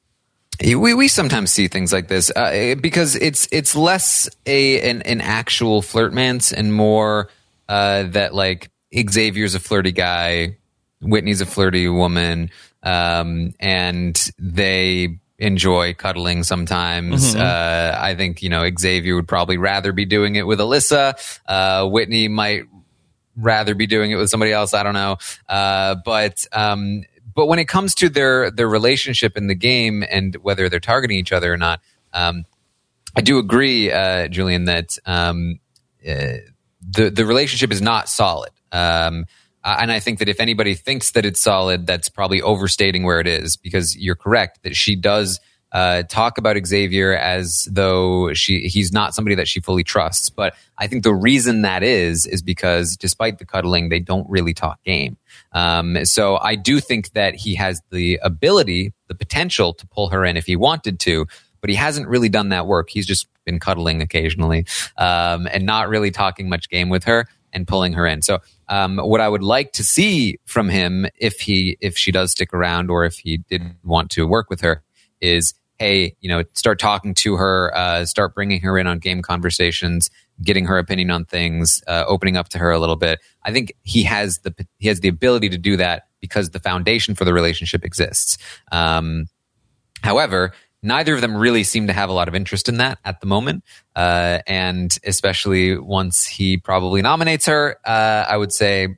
We we sometimes see things like this uh, because it's it's less a an, an actual flirtmance and more uh, that like Xavier's a flirty guy, Whitney's a flirty woman, um, and they enjoy cuddling sometimes. Mm-hmm. Uh, I think you know Xavier would probably rather be doing it with Alyssa. Uh, Whitney might rather be doing it with somebody else. I don't know, uh, but. Um, But when it comes to their their relationship in the game and whether they're targeting each other or not, um, I do agree, uh, Julian, that um, uh, the the relationship is not solid. Um, and I think that if anybody thinks that it's solid, that's probably overstating where it is, because you're correct that she does uh, talk about Xavier as though she he's not somebody that she fully trusts. But I think the reason that is is because despite the cuddling, they don't really talk game. Um, so I do think that he has the ability, the potential to pull her in if he wanted to, but he hasn't really done that work. He's just been cuddling occasionally um, and not really talking much game with her and pulling her in. So um, what I would like to see from him, if he if she does stick around or if he did want to work with her, is, hey, you know, start talking to her, uh, start bringing her in on game conversations, getting her opinion on things, uh, opening up to her a little bit. I think he has the he has the ability to do that because the foundation for the relationship exists. Um, however, neither of them really seem to have a lot of interest in that at the moment, uh, and especially once he probably nominates her, uh, I would say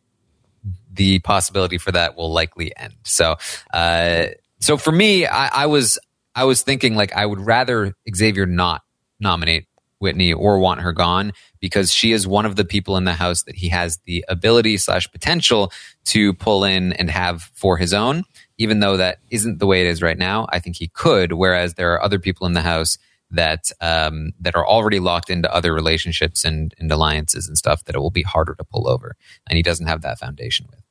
the possibility for that will likely end. So, uh, so for me, I, I was I was thinking like I would rather Xavier not nominate Whitney or want her gone, because she is one of the people in the house that he has the ability slash potential to pull in and have for his own, even though that isn't the way it is right now. I think he could, whereas there are other people in the house that um, that are already locked into other relationships and, and alliances and stuff that it will be harder to pull over, and he doesn't have that foundation with.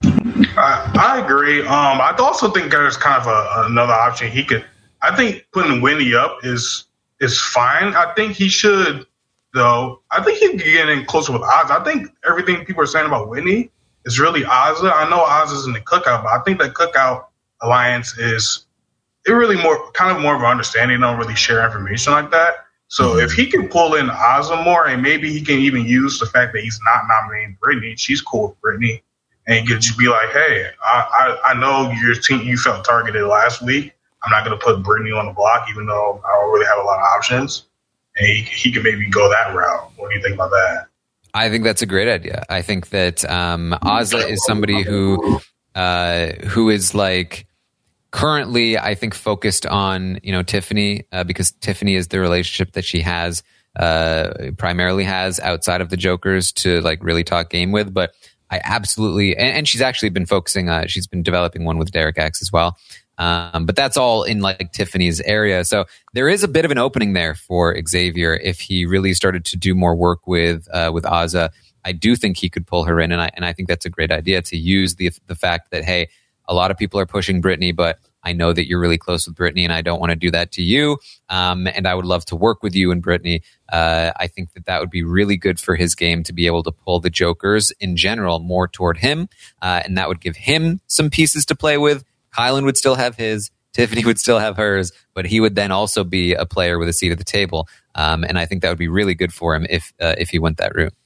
I, I agree. Um, I also think there's kind of a, another option he could. I think putting Whitney up is is fine. I think he should, though. I think he can get in closer with Oz. I think everything people are saying about Whitney is really Ozza. I know Oz is in the Cookout, but I think that Cookout alliance is it really more kind of more of an understanding. They don't really share information like that. So mm-hmm. if he can pull in Ozza more, and maybe he can even use the fact that he's not nominating Brittany, she's cool with Brittany, and he could just be like, hey, I, I, I know your team, you felt targeted last week. I'm not going to put Brittany on the block, even though I don't really have a lot of options. And he, he can maybe go that route. What do you think about that? I think that's a great idea. I think that um, Ozza is somebody who uh, who is like currently, I think, focused on, you know, Tiffany, uh, because Tiffany is the relationship that she has uh, primarily has outside of the Jokers to like really talk game with. But I absolutely, and, and she's actually been focusing, uh, she's been developing one with Derek X as well. Um, but that's all in like Tiffany's area. So there is a bit of an opening there for Xavier if he really started to do more work with uh, with Ozza. I do think he could pull her in, and I and I think that's a great idea to use the the fact that, hey, a lot of people are pushing Brittany, but I know that you're really close with Brittany, and I don't want to do that to you. Um, and I would love to work with you and Brittany. Uh, I think that that would be really good for his game to be able to pull the Jokers in general more toward him, uh, and that would give him some pieces to play with. Kylan would still have his, Tiffany would still have hers, but he would then also be a player with a seat at the table. Um, and I think that would be really good for him if uh, if he went that route.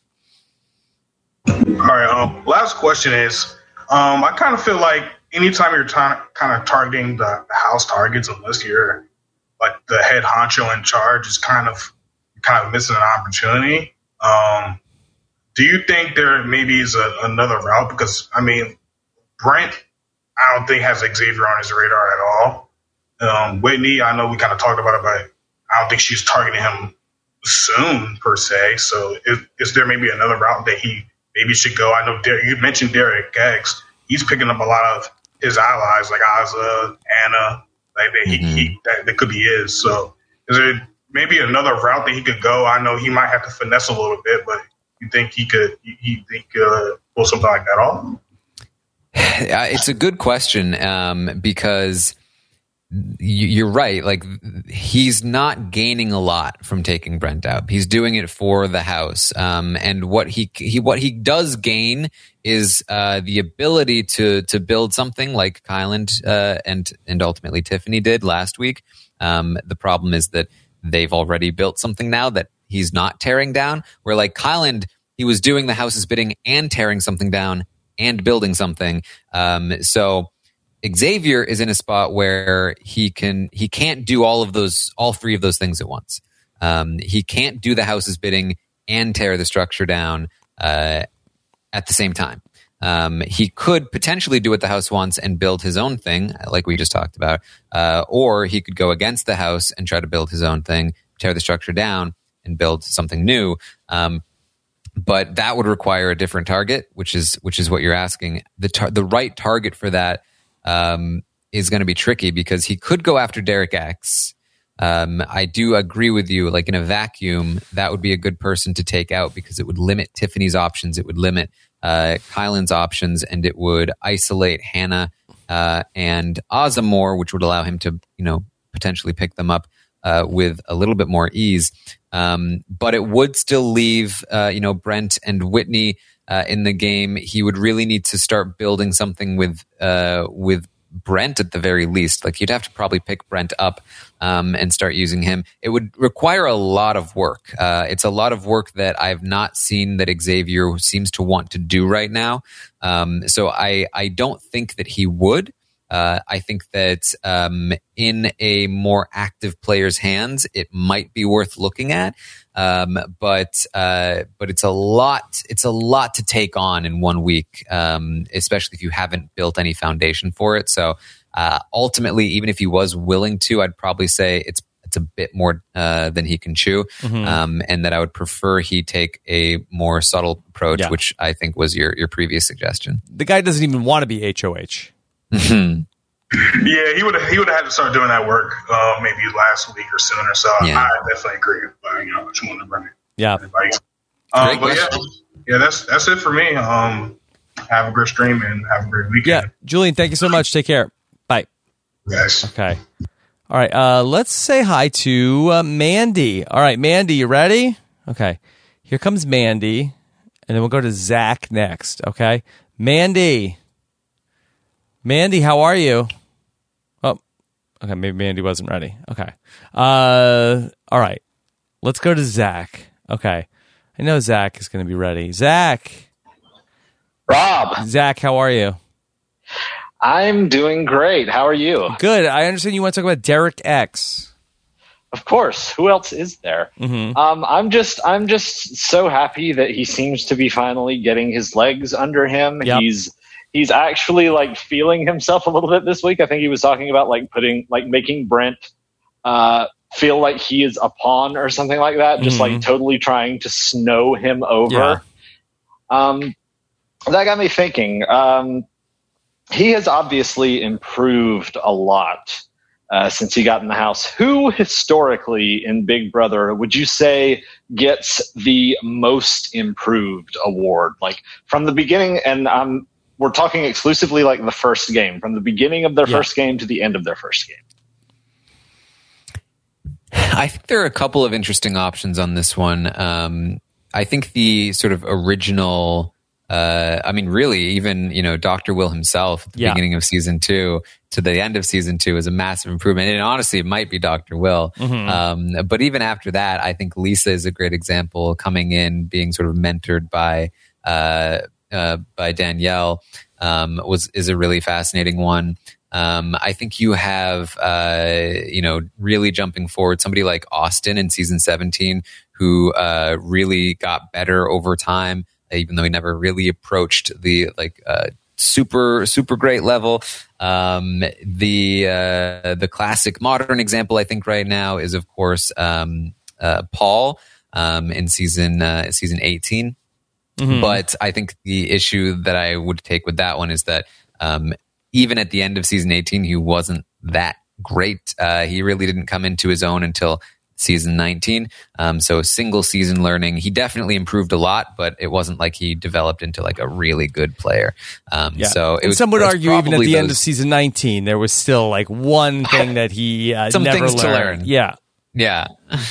All right. Um, last question is, um, I kind of feel like anytime you're ta- kind of targeting the house targets, unless you're like the head honcho in charge, is kind of kind of missing an opportunity. Um, do you think there maybe is a, another route? Because I mean, Brent, I don't think has Xavier on his radar at all. Um, Whitney, I know we kind of talked about it, but I don't think she's targeting him soon per se. So is, is there maybe another route that he maybe should go? I know Derek, you mentioned Derek X. He's picking up a lot of his allies like Azza, Anna, like that, he, Mm-hmm. he, that, that could be his. So is there maybe another route that he could go? I know he might have to finesse a little bit, but you think he could, you, you think uh, pull something like that off? It's a good question um, because you're right. Like, he's not gaining a lot from taking Brent out. He's doing it for the house. Um, and what he, he, what he does gain is uh, the ability to to build something like Kyland uh, and and ultimately Tiffany did last week. Um, the problem is that they've already built something now that he's not tearing down. Where like Kyland, he was doing the house's bidding and tearing something down and building something. Um, so Xavier is in a spot where he can he can't do all of those, all three of those things at once. Um, he can't do the house's bidding and tear the structure down uh, at the same time. Um, he could potentially do what the house wants and build his own thing, like we just talked about, uh, or he could go against the house and try to build his own thing, tear the structure down, and build something new. Um, but that would require a different target, which is which is what you're asking. The tar- the right target for that um, is going to be tricky because he could go after Derek X. Um, I do agree with you. Like in a vacuum, that would be a good person to take out because it would limit Tiffany's options. It would limit uh, Kylan's options, and it would isolate Hannah uh, and Azamor, which would allow him to, you know, potentially pick them up uh, with a little bit more ease. Um, but it would still leave, uh, you know, Brent and Whitney uh, in the game. He would really need to start building something with uh, with Brent at the very least. Like you'd have to probably pick Brent up um, and start using him. It would require a lot of work. Uh, it's a lot of work that I've not seen that Xavier seems to want to do right now. Um, so I, I don't think that he would. Uh, I think that um, in a more active player's hands, it might be worth looking at. Um, but uh, but it's a lot. It's a lot to take on in one week, um, especially if you haven't built any foundation for it. So uh, ultimately, even if he was willing to, I'd probably say it's it's a bit more uh, than he can chew, mm-hmm. um, and that I would prefer he take a more subtle approach, yeah. which I think was your your previous suggestion. The guy doesn't even want to be H O H. Mm-hmm. Yeah, he would have he would have had to start doing that work uh, maybe last week or sooner. So yeah. I definitely agree. But, you know, I just want to bring it. Yeah. Um, but yeah, yeah, that's that's it for me. Um, have a great stream and have a great weekend. Yeah, Julian, thank you so much. Take care. Bye. Yes. Okay. All right. Uh, let's say hi to uh, Mandy. All right, Mandy, you ready? Okay. Here comes Mandy, and then we'll go to Zach next. Okay, Mandy. Mandy, how are you? Oh, okay. Maybe Mandy wasn't ready. Okay. Uh, all right. Let's go to Zach. Okay. I know Zach is going to be ready. Zach. Rob. Zach, how are you? I'm doing great. How are you? Good. I understand you want to talk about Derek X. Of course. Who else is there? Mm-hmm. Um, I'm just, I'm just so happy that he seems to be finally getting his legs under him. Yep. He's. He's actually like feeling himself a little bit this week. I think he was talking about like putting, like making Brent uh, feel like he is a pawn or something like that. Just mm-hmm. like totally trying to snow him over. Yeah. Um, that got me thinking. Um, he has obviously improved a lot uh, since he got in the house. Who historically in Big Brother would you say gets the most improved award? Like from the beginning, and I'm, we're talking exclusively like the first game, from the beginning of their yeah. first game to the end of their first game. I think there are a couple of interesting options on this one. Um, I think the sort of original, uh, I mean, really, even, you know, Doctor Will himself at the yeah. beginning of season two to the end of season two is a massive improvement. And honestly, it might be Doctor Will. Mm-hmm. Um, but even after that, I think Lisa is a great example, coming in, being sort of mentored by uh Uh, by Danielle um, was is a really fascinating one. Um, I think you have uh, you know really jumping forward somebody like Austin in season seventeen who uh, really got better over time, even though he never really approached the like uh, super super great level. Um, the uh, the classic modern example I think right now is of course um, uh, Paul um, in season uh, season eighteen. Mm-hmm. But I think the issue that I would take with that one is that um, even at the end of season eighteen, he wasn't that great. Uh, he really didn't come into his own until season nineteen. Um, so single season learning, he definitely improved a lot, but it wasn't like he developed into like a really good player. Um, yeah. So it and was, some would argue even at the those, end of season nineteen, there was still like one thing that he uh, some never things learned. to learn. Yeah. Yeah.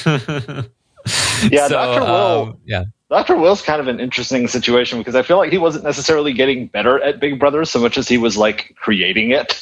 yeah. So, Doctor Will. Um, yeah. Doctor Will's kind of an interesting situation because I feel like he wasn't necessarily getting better at Big Brother so much as he was like creating it.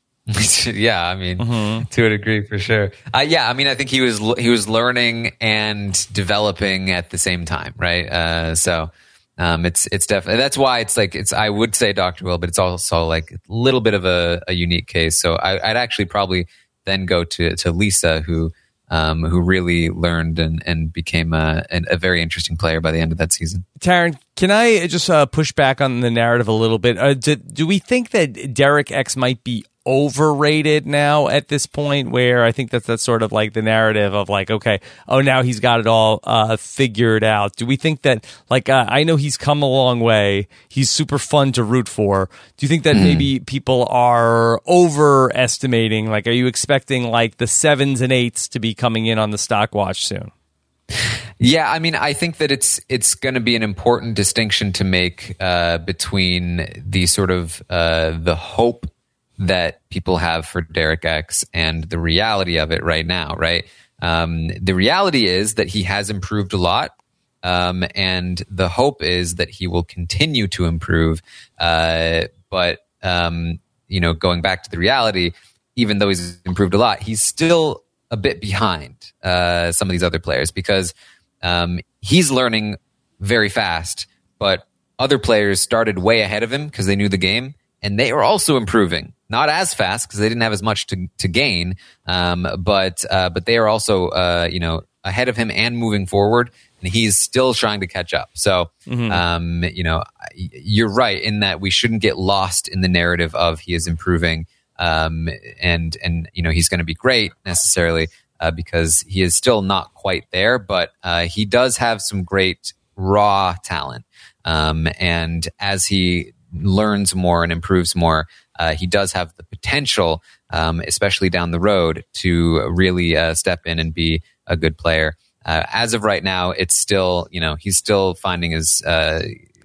yeah, I mean, mm-hmm. to a degree, for sure. Uh, yeah, I mean, I think he was he was learning and developing at the same time, right? Uh, so um, it's it's definitely that's why it's like it's I would say Doctor Will, but it's also like a little bit of a, a unique case. So I, I'd actually probably then go to to Lisa, who. Um, who really learned and, and became a, a very interesting player by the end of that season. Taryn, can I just uh, push back on the narrative a little bit? Uh, do, do we think that Derek X might be overrated now at this point, where I think that's that's sort of like the narrative of like, okay, oh, now he's got it all uh, figured out. Do we think that, like, uh, I know he's come a long way. He's super fun to root for. Do you think that mm. maybe people are overestimating? Like, are you expecting like the sevens and eights to be coming in on the stock watch soon? Yeah, I mean, I think that it's it's going to be an important distinction to make uh, between the sort of uh, the hope that people have for Derek X and the reality of it right now, right? Um, the reality is that he has improved a lot, um, and the hope is that he will continue to improve. Uh, but, um, you know, going back to the reality, even though he's improved a lot, he's still a bit behind uh, some of these other players because um, he's learning very fast, but other players started way ahead of him because they knew the game, and they were also improving. Not as fast because they didn't have as much to, to gain, um, but uh, but they are also uh, you know ahead of him and moving forward, and he's still trying to catch up. So mm-hmm. um, you know you're right in that we shouldn't get lost in the narrative of he is improving um, and and you know he's going to be great necessarily uh, because he is still not quite there, but uh, he does have some great raw talent, um, and as he learns more and improves more. Uh, he does have the potential, um, especially down the road, to really uh, step in and be a good player. Uh, as of right now, it's still, you know, he's still finding his uh,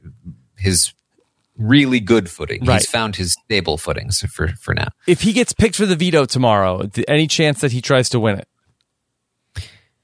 his really good footing. Right. He's found his stable footings for for now. If he gets picked for the veto tomorrow, any chance that he tries to win it?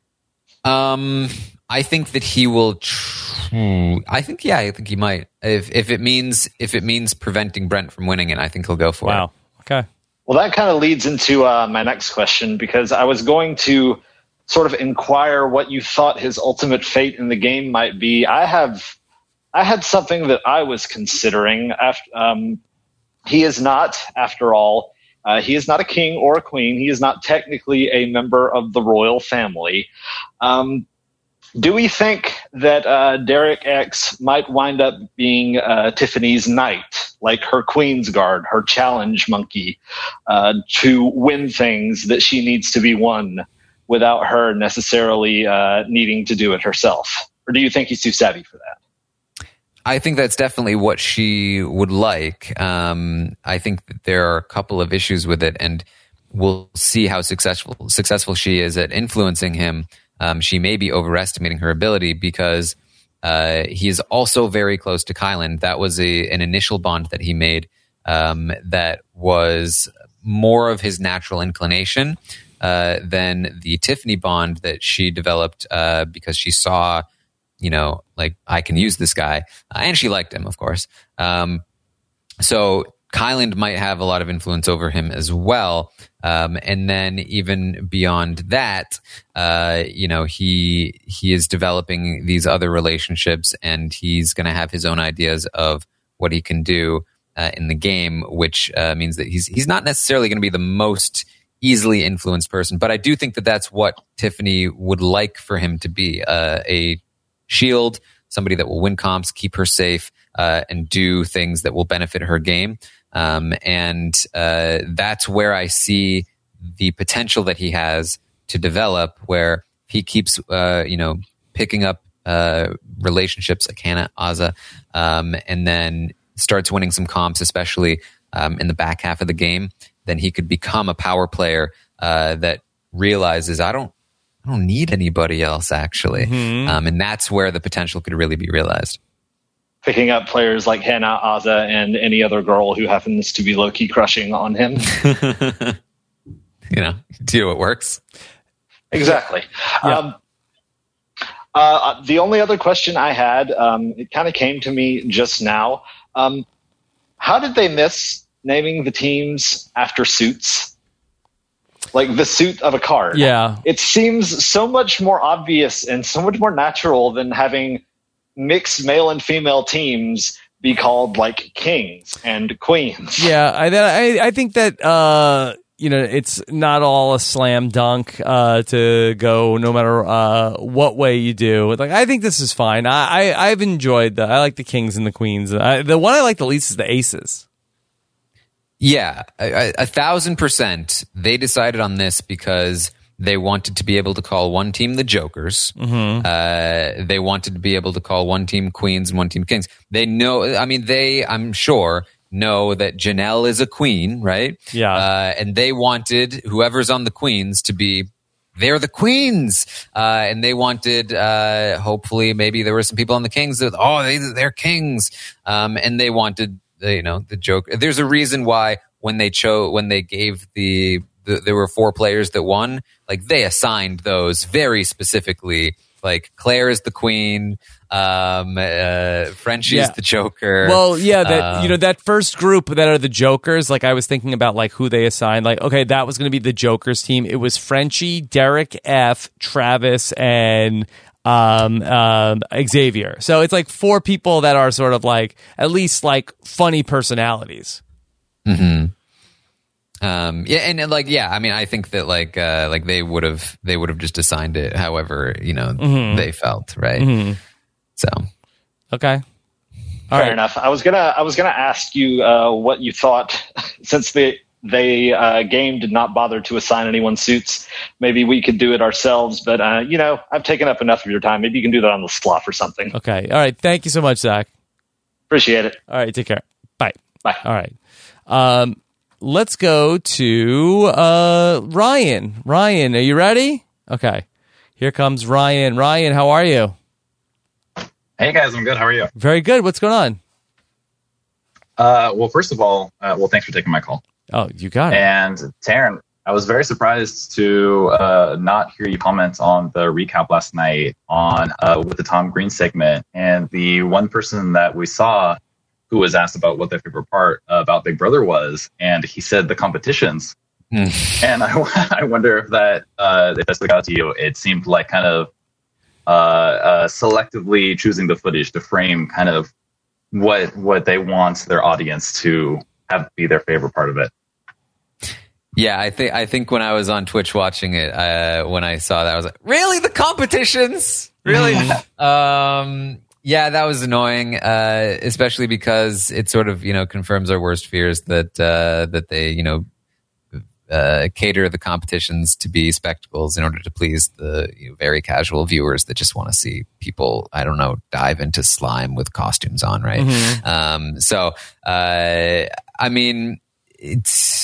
Um, I think that he will. Tr- I think, yeah, I think he might. If if it means if it means preventing Brent from winning it, I think he'll go for wow. it. Wow. Okay. Well, that kind of leads into uh, my next question because I was going to sort of inquire what you thought his ultimate fate in the game might be. I have, I had something that I was considering. After um, he is not, after all, uh, he is not a king or a queen. He is not technically a member of the royal family. Um, Do we think that uh, Derek X might wind up being uh, Tiffany's knight, like her Queen's Guard, her challenge monkey, uh, to win things that she needs to be won without her necessarily uh, needing to do it herself? Or do you think he's too savvy for that? I think that's definitely what she would like. Um, I think that there are a couple of issues with it, and we'll see how successful successful she is at influencing him. Um, she may be overestimating her ability because uh, he is also very close to Kyland. That was a, an initial bond that he made um, that was more of his natural inclination uh, than the Tiffany bond that she developed uh, because she saw, you know, like, I can use this guy. Uh, and she liked him, of course. Um, so Kyland might have a lot of influence over him as well. Um, and then even beyond that, uh, you know, he he is developing these other relationships, and he's going to have his own ideas of what he can do uh, in the game, which uh, means that he's he's not necessarily going to be the most easily influenced person. But I do think that that's what Tiffany would like for him to be, uh, a shield, somebody that will win comps, keep her safe, uh, and do things that will benefit her game. Um, and uh, that's where I see the potential that he has to develop, where he keeps, uh, you know, picking up uh, relationships like Hannah, Azza, um, and then starts winning some comps, especially um, in the back half of the game, then he could become a power player uh, that realizes I don't, I don't need anybody else actually, Mm-hmm. um, and that's where the potential could really be realized. Picking up players like Hannah, Azza, and any other girl who happens to be low-key crushing on him. You know, do what works. Exactly. Yeah. Um, uh, the only other question I had, um, it kind of came to me just now. Um, how did they miss naming the teams after suits? Like the suit of a card. Yeah. It seems so much more obvious and so much more natural than having mixed male and female teams be called like kings and queens. Yeah, I I, I think that uh, you know it's not all a slam dunk uh, to go no matter uh, what way you do. Like I think this is fine. I, I I've enjoyed the I like the kings and the queens. I, the one I like the least is the aces. Yeah, a, a thousand percent. They decided on this because they wanted to be able to call one team the Jokers. Mm-hmm. Uh, they wanted to be able to call one team Queens and one team Kings. They know, I mean, they, I'm sure, know that Janelle is a queen, right? Yeah. Uh, and they wanted whoever's on the Queens to be, they're the Queens. Uh, and they wanted, uh, hopefully, maybe there were some people on the Kings that, oh, they, they're Kings. Um, and they wanted, you know, the Joker. There's a reason why when they chose, when they gave the, the, there were four players that won, like they assigned those very specifically. Like Claire is the queen, um, uh, Frenchie's Yeah. the Joker. Well, yeah, that Um, you know that first group that are the Jokers. Like I was thinking about like who they assigned. Like okay, that was going to be the Jokers team. It was Frenchie, Derek F, Travis, and um, um, Xavier. So it's like four people that are sort of like at least like funny personalities. Mm-hmm. Um, yeah, and, and like, yeah, I mean, I think that like, uh, like they would have, they would have just assigned it however, you know, Mhm. they felt, right? Mhm. So, okay. All Fair right. enough. I was gonna I was gonna ask you uh, what you thought since the they uh, game did not bother to assign anyone suits. Maybe we could do it ourselves, but uh, you know, I've taken up enough of your time. Maybe you can do that on the slot or something. Okay. All right. Thank you so much, Zach. Appreciate it. All right. Take care. Bye. Bye. All right. Um, let's go to uh, Ryan. Ryan, are you ready? Okay. Here comes Ryan. Ryan, how are you? Hey guys, I'm good. How are you? Very good. What's going on? Uh, well, first of all, uh, well, thanks for taking my call. Oh, you got it. And Taryn, I was very surprised to uh, not hear you comment on the recap last night on uh, with the Tom Green segment. And the one person that we saw who was asked about what their favorite part about Big Brother was, and he said the competitions. And I, I wonder if that uh, if that stuck out to you. It seemed like kind of uh, uh, selectively choosing the footage to frame kind of what what they want their audience to have be their favorite part of it. yeah, I think, I think when I was on Twitch watching it, uh, when I saw that, I was like, really? The competitions? Really? um, yeah, that was annoying, uh, especially because it sort of, you know, confirms our worst fears that, uh, that they, you know, Uh, cater the competitions to be spectacles in order to please the you know, very casual viewers that just want to see people, I don't know, dive into slime with costumes on, right? Mhm. Um, so, uh, I mean, it's.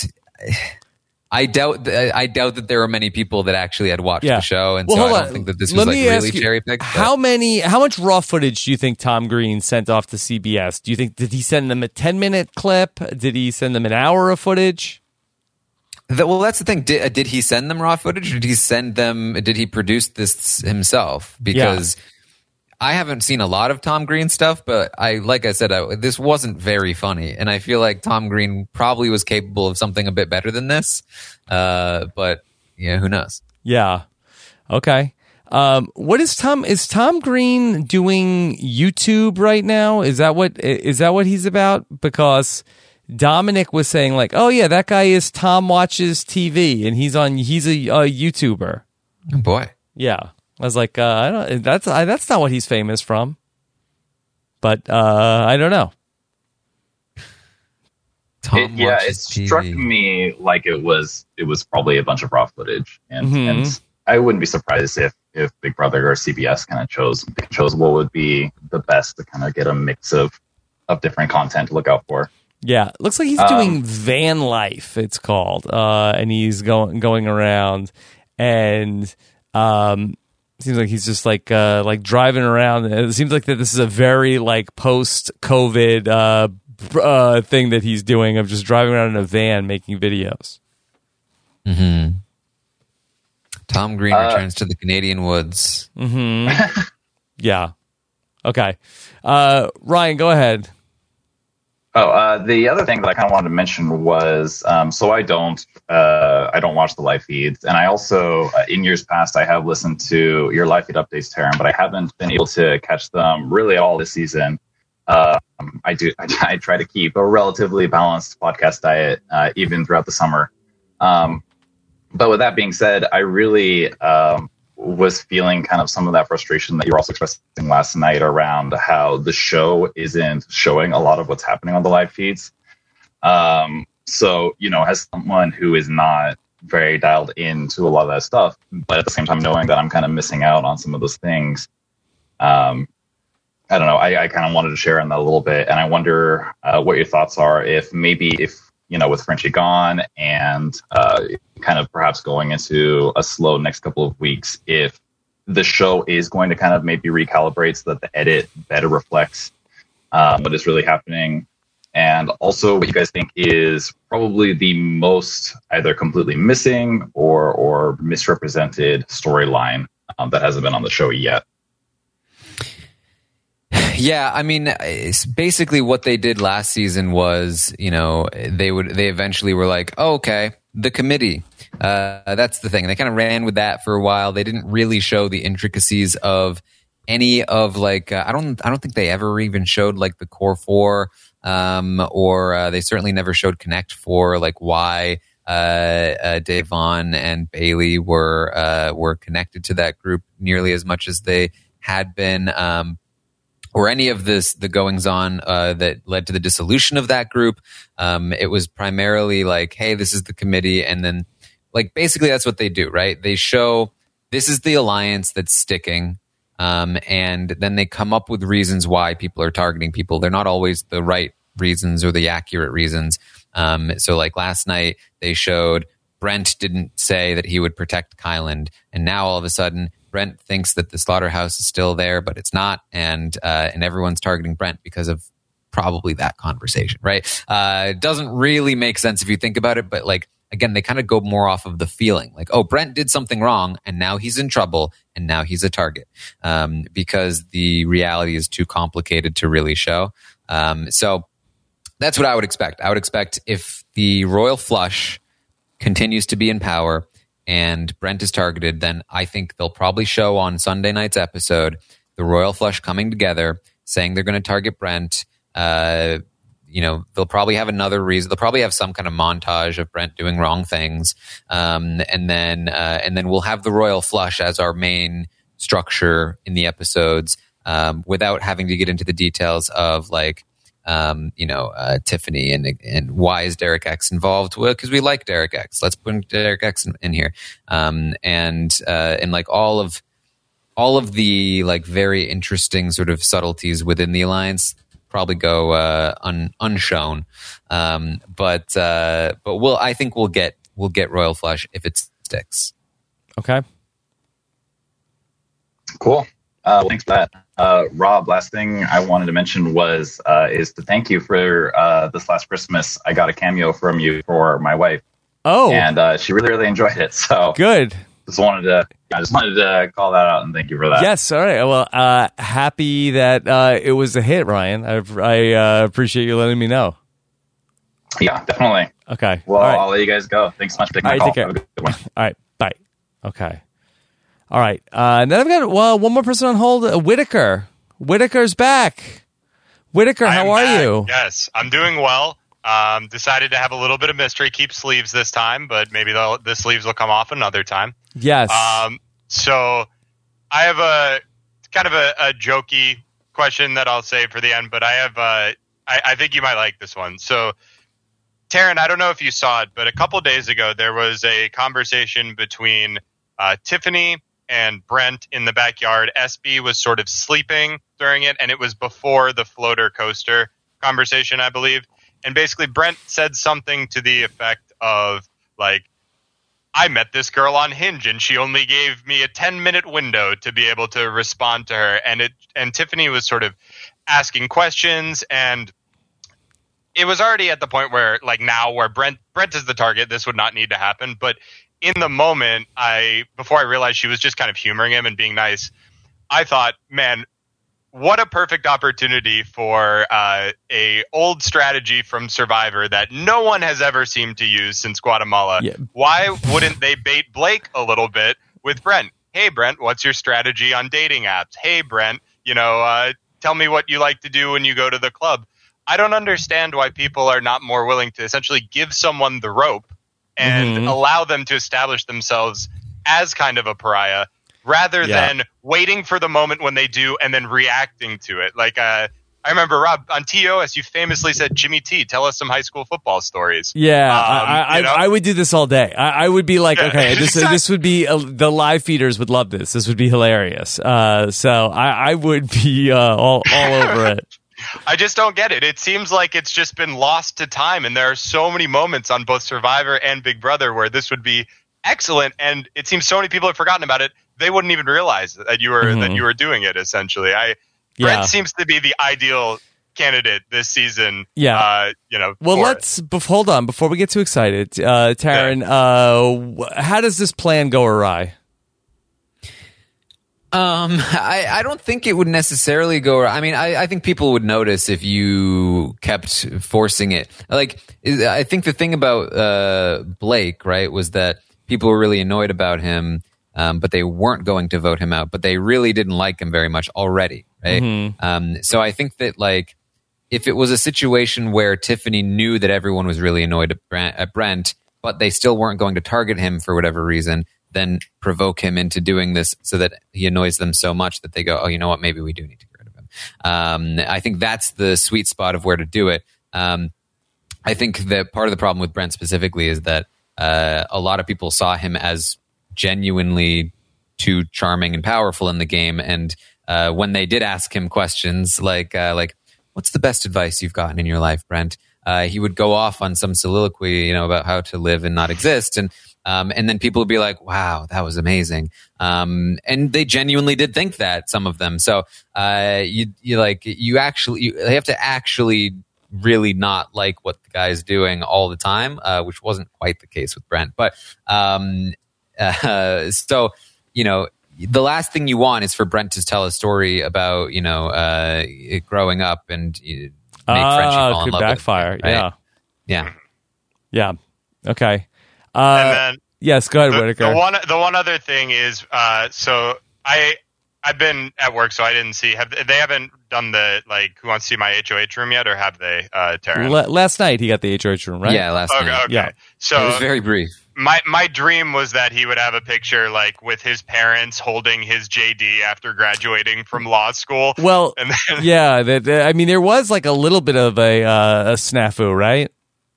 I doubt. I doubt that there are many people that actually had watched Yeah. the show, and Well, so I hold don't on. think that this Let was like me really ask you, cherry picked. How many? How much raw footage do you think Tom Green sent off to C B S? Do you think did he send them a ten minute clip? Did he send them an hour of footage? The, well, that's the thing. Did, uh, did he send them raw footage, or did he send them? Did he produce this himself? Because I haven't seen a lot of Tom Green stuff, but I, like I said, I, this wasn't very funny, and I feel like Tom Green probably was capable of something a bit better than this. Uh, but yeah, who knows? Yeah. Okay. Um, what is Tom? Is Tom Green doing YouTube right now? Is that what? Is that what he's about? Because Dominic was saying like, oh yeah, that guy is Tom Watches T V, and he's on. He's a, a YouTuber. Oh boy. Yeah, I was like, uh, I don't. That's I, that's not what he's famous from. But uh, I don't know. Tom It, yeah, it watches T V. struck me like it was it was probably a bunch of raw footage, and, Mhm. and I wouldn't be surprised if if Big Brother or C B S kind of chose chose what would be the best to kind of get a mix of of different content to look out for. Yeah, looks like he's Um, doing van life. It's called, uh, and he's going going around, and um, seems like he's just like uh, like driving around. It seems like that this is a very like post COVID uh, uh, thing that he's doing of just driving around in a van making videos. Mm-hmm. Tom Green Uh, returns to the Canadian woods. Mm-hmm. Yeah. Okay. Uh, Ryan, go ahead. Oh, uh, the other thing that I kind of wanted to mention was, um, so I don't, uh, I don't watch the live feeds, and I also, uh, in years past, I have listened to your live feed updates, Taryn, but I haven't been able to catch them really at all this season. Uh, I do, I, I try to keep a relatively balanced podcast diet, uh, even throughout the summer. Um, but with that being said, I really um, was feeling kind of some of that frustration that you were also expressing last night around how the show isn't showing a lot of what's happening on the live feeds. Um, so, you know, as someone who is not very dialed into a lot of that stuff, but at the same time knowing that I'm kind of missing out on some of those things, um, I don't know, I, I kind of wanted to share on that a little bit. And I wonder uh, what your thoughts are if maybe if, you know, with Frenchie gone and uh, kind of perhaps going into a slow next couple of weeks, if the show is going to kind of maybe recalibrate so that the edit better reflects um, what is really happening. And also what you guys think is probably the most either completely missing or, or misrepresented storyline um, that hasn't been on the show yet. Yeah, I mean, it's basically what they did last season was, you know, they would they eventually were like, oh, okay, the committee. Uh, that's the thing. And they kind of ran with that for a while. They didn't really show the intricacies of any of like uh, I don't I don't think they ever even showed like the core four, um, or uh, they certainly never showed Connect Four, like why uh, uh, Dave Vaughn and Bailey were uh, were connected to that group nearly as much as they had been. Um, or any of this, the goings on uh, that led to the dissolution of that group. Um, it was primarily like, hey, this is the committee. And then like, basically that's what they do, right? They show this is the alliance that's sticking. Um, and then they come up with reasons why people are targeting people. They're not always the right reasons or the accurate reasons. Um, so like last night they showed Brent didn't say that he would protect Kyland. And now all of a sudden, Brent thinks that the slaughterhouse is still there, but it's not, and uh, and everyone's targeting Brent because of probably that conversation, right? Uh, it doesn't really make sense if you think about it, but like again, they kind of go more off of the feeling, like, oh, Brent did something wrong, and now he's in trouble, and now he's a target, um, because the reality is too complicated to really show. Um, so that's what I would expect. I would expect if the Royal Flush continues to be in power and Brent is targeted, then I think they'll probably show on Sunday night's episode the Royal Flush coming together, saying they're going to target Brent. Uh, you know, they'll probably have another reason. They'll probably have some kind of montage of Brent doing wrong things, um, and then uh, and then we'll have the Royal Flush as our main structure in the episodes, um, without having to get into the details of like. Um, you know, uh, Tiffany and and why is Derek X involved? Well, because we like Derek X. Let's put Derek X in, in here, um, and uh, and like all of all of the like very interesting sort of subtleties within the alliance probably go uh, un, unshown. Um, but uh, but we'll I think we'll get we'll get Royal Flush if it sticks. Okay. Cool. Uh, thanks for that. Uh, Rob, last thing I wanted to mention was uh, is to thank you for uh, this last Christmas. I got a cameo from you for my wife. Oh, and uh, she really, really enjoyed it. So good. Just wanted to, I just wanted to call that out and thank you for that. Yes. All right. Well, uh, happy that uh, it was a hit, Ryan. I, I uh, appreciate you letting me know. Yeah, definitely. Okay. Well, right. I'll let you guys go. Thanks so much for taking All my right, call. take care. Have a good one. All right. Bye. Okay. All right. Uh, and then I've got well, one more person on hold. Uh, Whitaker. Whitaker's back. Whitaker, how I'm are back. you? Yes, I'm doing well. Um, decided to have a little bit of mystery. Keep sleeves this time, but maybe the sleeves will come off another time. Yes. Um, so I have a kind of a, a jokey question that I'll save for the end, but I have uh, I, I think you might like this one. So, Taryn, I don't know if you saw it, but a couple days ago there was a conversation between uh, Tiffany and Brent in the backyard. S B was sort of sleeping during it, and it was before the floater coaster conversation, I believe. And basically, Brent said something to the effect of, like, I met this girl on Hinge, and she only gave me a ten-minute window to be able to respond to her. And it and Tiffany was sort of asking questions, and it was already at the point where, like, now where Brent Brent is the target, this would not need to happen. But in the moment, I before I realized she was just kind of humoring him and being nice, I thought, man, what a perfect opportunity for uh, a old strategy from Survivor that no one has ever seemed to use since Guatemala. Yeah. Why wouldn't they bait Blake a little bit with Brent? Hey, Brent, what's your strategy on dating apps? Hey, Brent, you know, uh, tell me what you like to do when you go to the club. I don't understand why people are not more willing to essentially give someone the rope and Mhm. allow them to establish themselves as kind of a pariah, rather Yeah. than waiting for the moment when they do and then reacting to it. Like, uh, I remember, Rob, on T O S, you famously said, Jimmy T, tell us some high school football stories. Yeah, Um, I, I, you know? I would do this all day. I, I would be like, Yeah, okay, this exactly. this would be uh, the live feeders would love this. This would be hilarious. Uh, so I, I would be uh, all all over it. I just don't get it. It seems like it's just been lost to time, and there are so many moments on both Survivor and Big Brother where this would be excellent, and it seems so many people have forgotten about it. They wouldn't even realize that you were Mhm. that you were doing it. Essentially, I Yeah. Brent seems to be the ideal candidate this season. Yeah. uh, you know. Well, for it. let's bef- hold on before we get too excited. Uh, Taryn, uh, wh- how does this plan go awry? Um, I, I don't think it would necessarily go. I mean, I, I think people would notice if you kept forcing it. Like, I think the thing about uh, Blake, right, was that people were really annoyed about him, um, but they weren't going to vote him out. But they really didn't like him very much already, right? Mhm. Um, so I think that, like, if it was a situation where Tiffany knew that everyone was really annoyed at Brent, at Brent, but they still weren't going to target him for whatever reason, then provoke him into doing this so that he annoys them so much that they go, oh, you know what, maybe we do need to get rid of him. Um, I think that's the sweet spot of where to do it. Um, I think that part of the problem with Brent specifically is that uh, a lot of people saw him as genuinely too charming and powerful in the game. And uh, when they did ask him questions like, uh, like, what's the best advice you've gotten in your life, Brent? Uh, he would go off on some soliloquy, you know, about how to live and not exist. And Um, and then people would be like, wow, that was amazing. Um, and they genuinely did think that, some of them. So uh, you, you like, you actually, you have to actually really not like what the guy's doing all the time, uh, which wasn't quite the case with Brent. But um, uh, so, you know, the last thing you want is for Brent to tell a story about, you know, uh, growing up and uh, make Ah, Frenchie fall in could love backfire. with him, right? Yeah. Yeah. Yeah. Okay. Uh, and then yes, go ahead, the, Whitaker. the one the one other thing is, uh, so I I've been at work, so I didn't see. Have they haven't done the like Who Wants to See My H O H room yet, or have they, uh, Taryn? La- last night he got the H O H room, right? Yeah, last Okay, night. okay. Yeah. So it was very brief. my my dream was that he would have a picture like with his parents holding his J D after graduating from law school. Well, and then, yeah. That, that- I mean, there was like a little bit of a, uh, a snafu, right?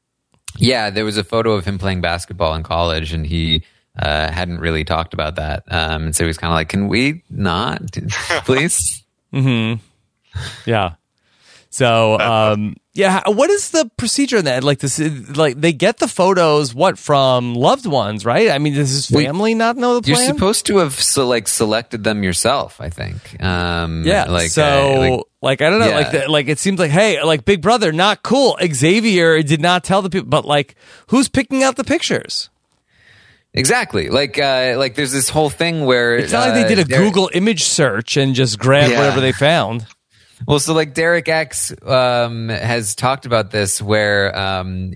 Yeah, there was a photo of him playing basketball in college, and he uh, hadn't really talked about that. Um, and so he was kind of like, can we not, please? Hmm. Yeah. So, um, yeah. how- What is the procedure in that? Like this, like they get the photos, what, from loved ones, right? I mean, does his We- family not know the You're plan? supposed to have so, like selected them yourself, I think. Um, Yeah. Like, so, uh, like, like, I don't know. yeah. Like, the, like it seems like, hey, like Big Brother, not cool. Xavier did not tell the people, but like, who's picking out the pictures? exactly. Like, uh, like there's this whole thing where It's not like they uh, did a there- Google image search and just grabbed Yeah. whatever they found. Well, so like Derek X um, has talked about this, where um,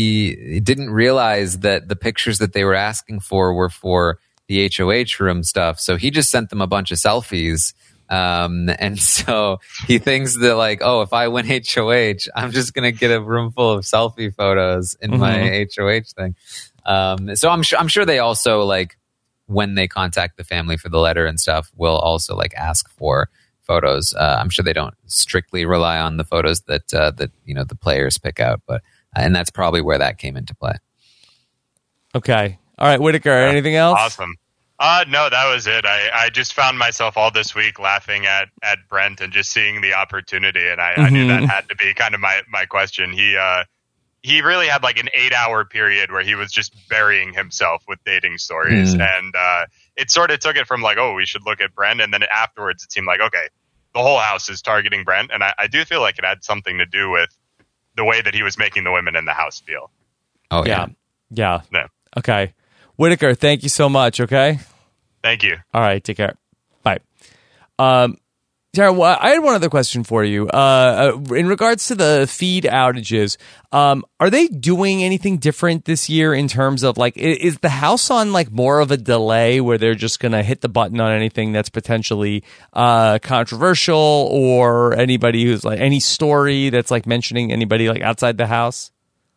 he didn't realize that the pictures that they were asking for were for the H O H room stuff. So he just sent them a bunch of selfies. Um, and so he thinks that like, oh, if I win H O H, I'm just going to get a room full of selfie photos in my Mhm. H O H thing. Um, so I'm sure, I'm sure they also like, when they contact the family for the letter and stuff, will also like ask for photos. Uh, I'm sure they don't strictly rely on the photos that uh, that you know the players pick out, but uh, and that's probably where that came into play. Okay. All right, Whitaker. Anything else? awesome. Uh, no, that was it. I, I just found myself all this week laughing at, at Brent and just seeing the opportunity. And I, mm-hmm. I knew that had to be kind of my, my question. He, uh, he really had like an eight hour period where he was just burying himself with dating stories. Mm. And, uh, it sort of took it from like, oh, we should look at Brent. And then afterwards it seemed like, okay, the whole house is targeting Brent. And I, I do feel like it had something to do with the way that he was making the women in the house feel. Oh, yeah. Yeah. Yeah. Okay. Whitaker, thank you so much, okay? Thank you. All right, take care. Bye. Um, Tara, well, I had one other question for you. Uh, uh, in regards to the feed outages, um, are they doing anything different this year in terms of, like, is the house on, like, more of a delay where they're just going to hit the button on anything that's potentially uh, controversial, or anybody who's, like, any story that's, like, mentioning anybody, like, outside the house?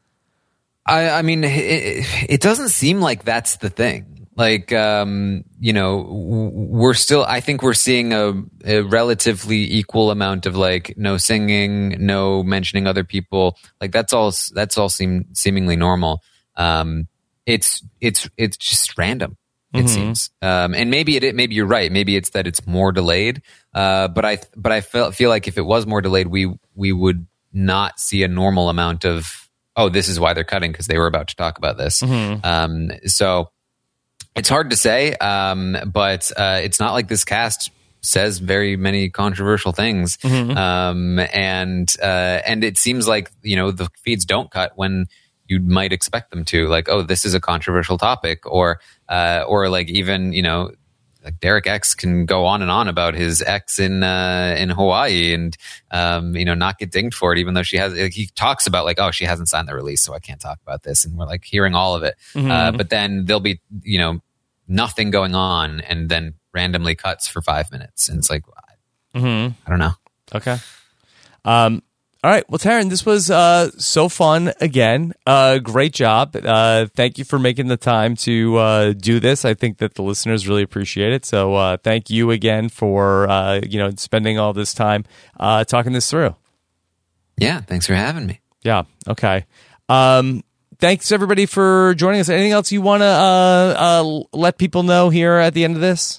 I, I mean, it, it doesn't seem like that's the thing. Like, um, you know, we're still, I think we're seeing a, a relatively equal amount of like no singing, no mentioning other people. Like that's all, that's all seem seemingly normal. Um, it's, it's, it's just random. It mm-hmm. seems. Um, and maybe it, maybe you're right. Maybe it's that it's more delayed. Uh, but I, but I feel, feel like if it was more delayed, we, we would not see a normal amount of, oh, this is why they're cutting because they were about to talk about this. Mm-hmm. Um, so it's hard to say, um, but uh, it's not like this cast says very many controversial things. Mm-hmm. Um, and uh, and it seems like, you know, the feeds don't cut when you might expect them to. Like, oh, this is a controversial topic, or uh, or like even, you know, like Derek X can go on and on about his ex in uh, in Hawaii, and um, you know, not get dinged for it, even though she has. Like, he talks about like, oh, she hasn't signed the release, so I can't talk about this, and we're like hearing all of it. Mm-hmm. Uh, but then there'll be, you know, nothing going on, and then randomly cuts for five minutes, and it's like, mm-hmm. I don't know. Okay. Um. All right. Well, Taryn, this was uh, so fun again. Uh, great job. Uh, thank you for making the time to uh, do this. I think that the listeners really appreciate it. So uh, thank you again for uh, you know spending all this time uh, talking this through. Yeah. Thanks for having me. Yeah. Okay. Um, thanks everybody for joining us. Anything else you want to uh, uh, let people know here at the end of this?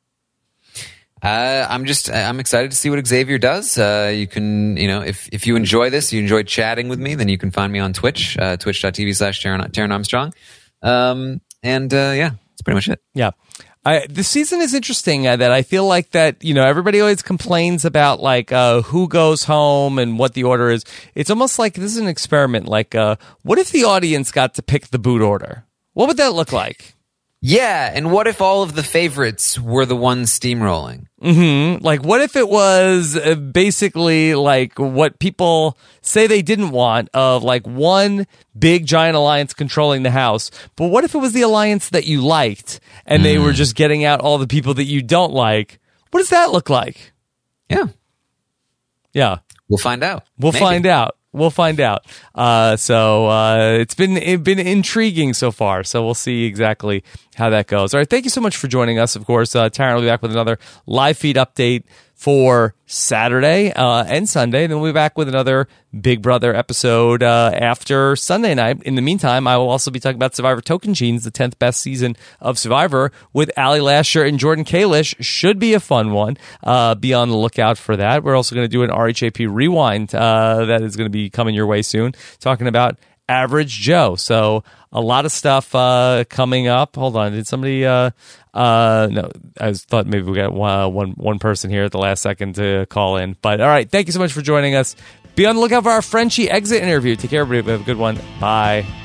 Uh, I'm just, I'm excited to see what Xavier does. Uh, you can, you know, if, if you enjoy this, you enjoy chatting with me, then you can find me on Twitch, uh, twitch.tv slash Taron Armstrong. Um, and, uh, yeah, that's pretty much it. Yeah. I, this season is interesting uh, that I feel like that, you know, everybody always complains about like, uh, who goes home and what the order is. It's almost like this is an experiment. Like, uh, what if the audience got to pick the boot order? What would that look like? Yeah, and what if all of the favorites were the ones steamrolling? Mm-hmm. Like, what if it was basically like what people say they didn't want, of like one big giant alliance controlling the house, but what if it was the alliance that you liked and mm. they were just getting out all the people that you don't like? What does that look like? Yeah. Yeah. We'll find out. We'll Maybe. find out. We'll find out. Uh, so uh, it's been it's been intriguing so far. So we'll see exactly how that goes. All right. Thank you so much for joining us. Of course, uh, Taryn will be back with another live feed update for Saturday uh, and Sunday. Then we'll be back with another Big Brother episode uh, after Sunday night. In the meantime, I will also be talking about Survivor Tocantins, the tenth best season of Survivor, with Ali Lasher and Jordan Kalish. Should be a fun one. Uh, be on the lookout for that. We're also going to do an R H A P rewind uh, that is going to be coming your way soon, talking about Average Joe. So a lot of stuff uh, coming up. Hold on. Did somebody... Uh, Uh, no, I was, thought maybe we got one, one, one person here at the last second to call in. But all right, thank you so much for joining us. Be on the lookout for our Frenchie exit interview. Take care, everybody. Have a good one. Bye.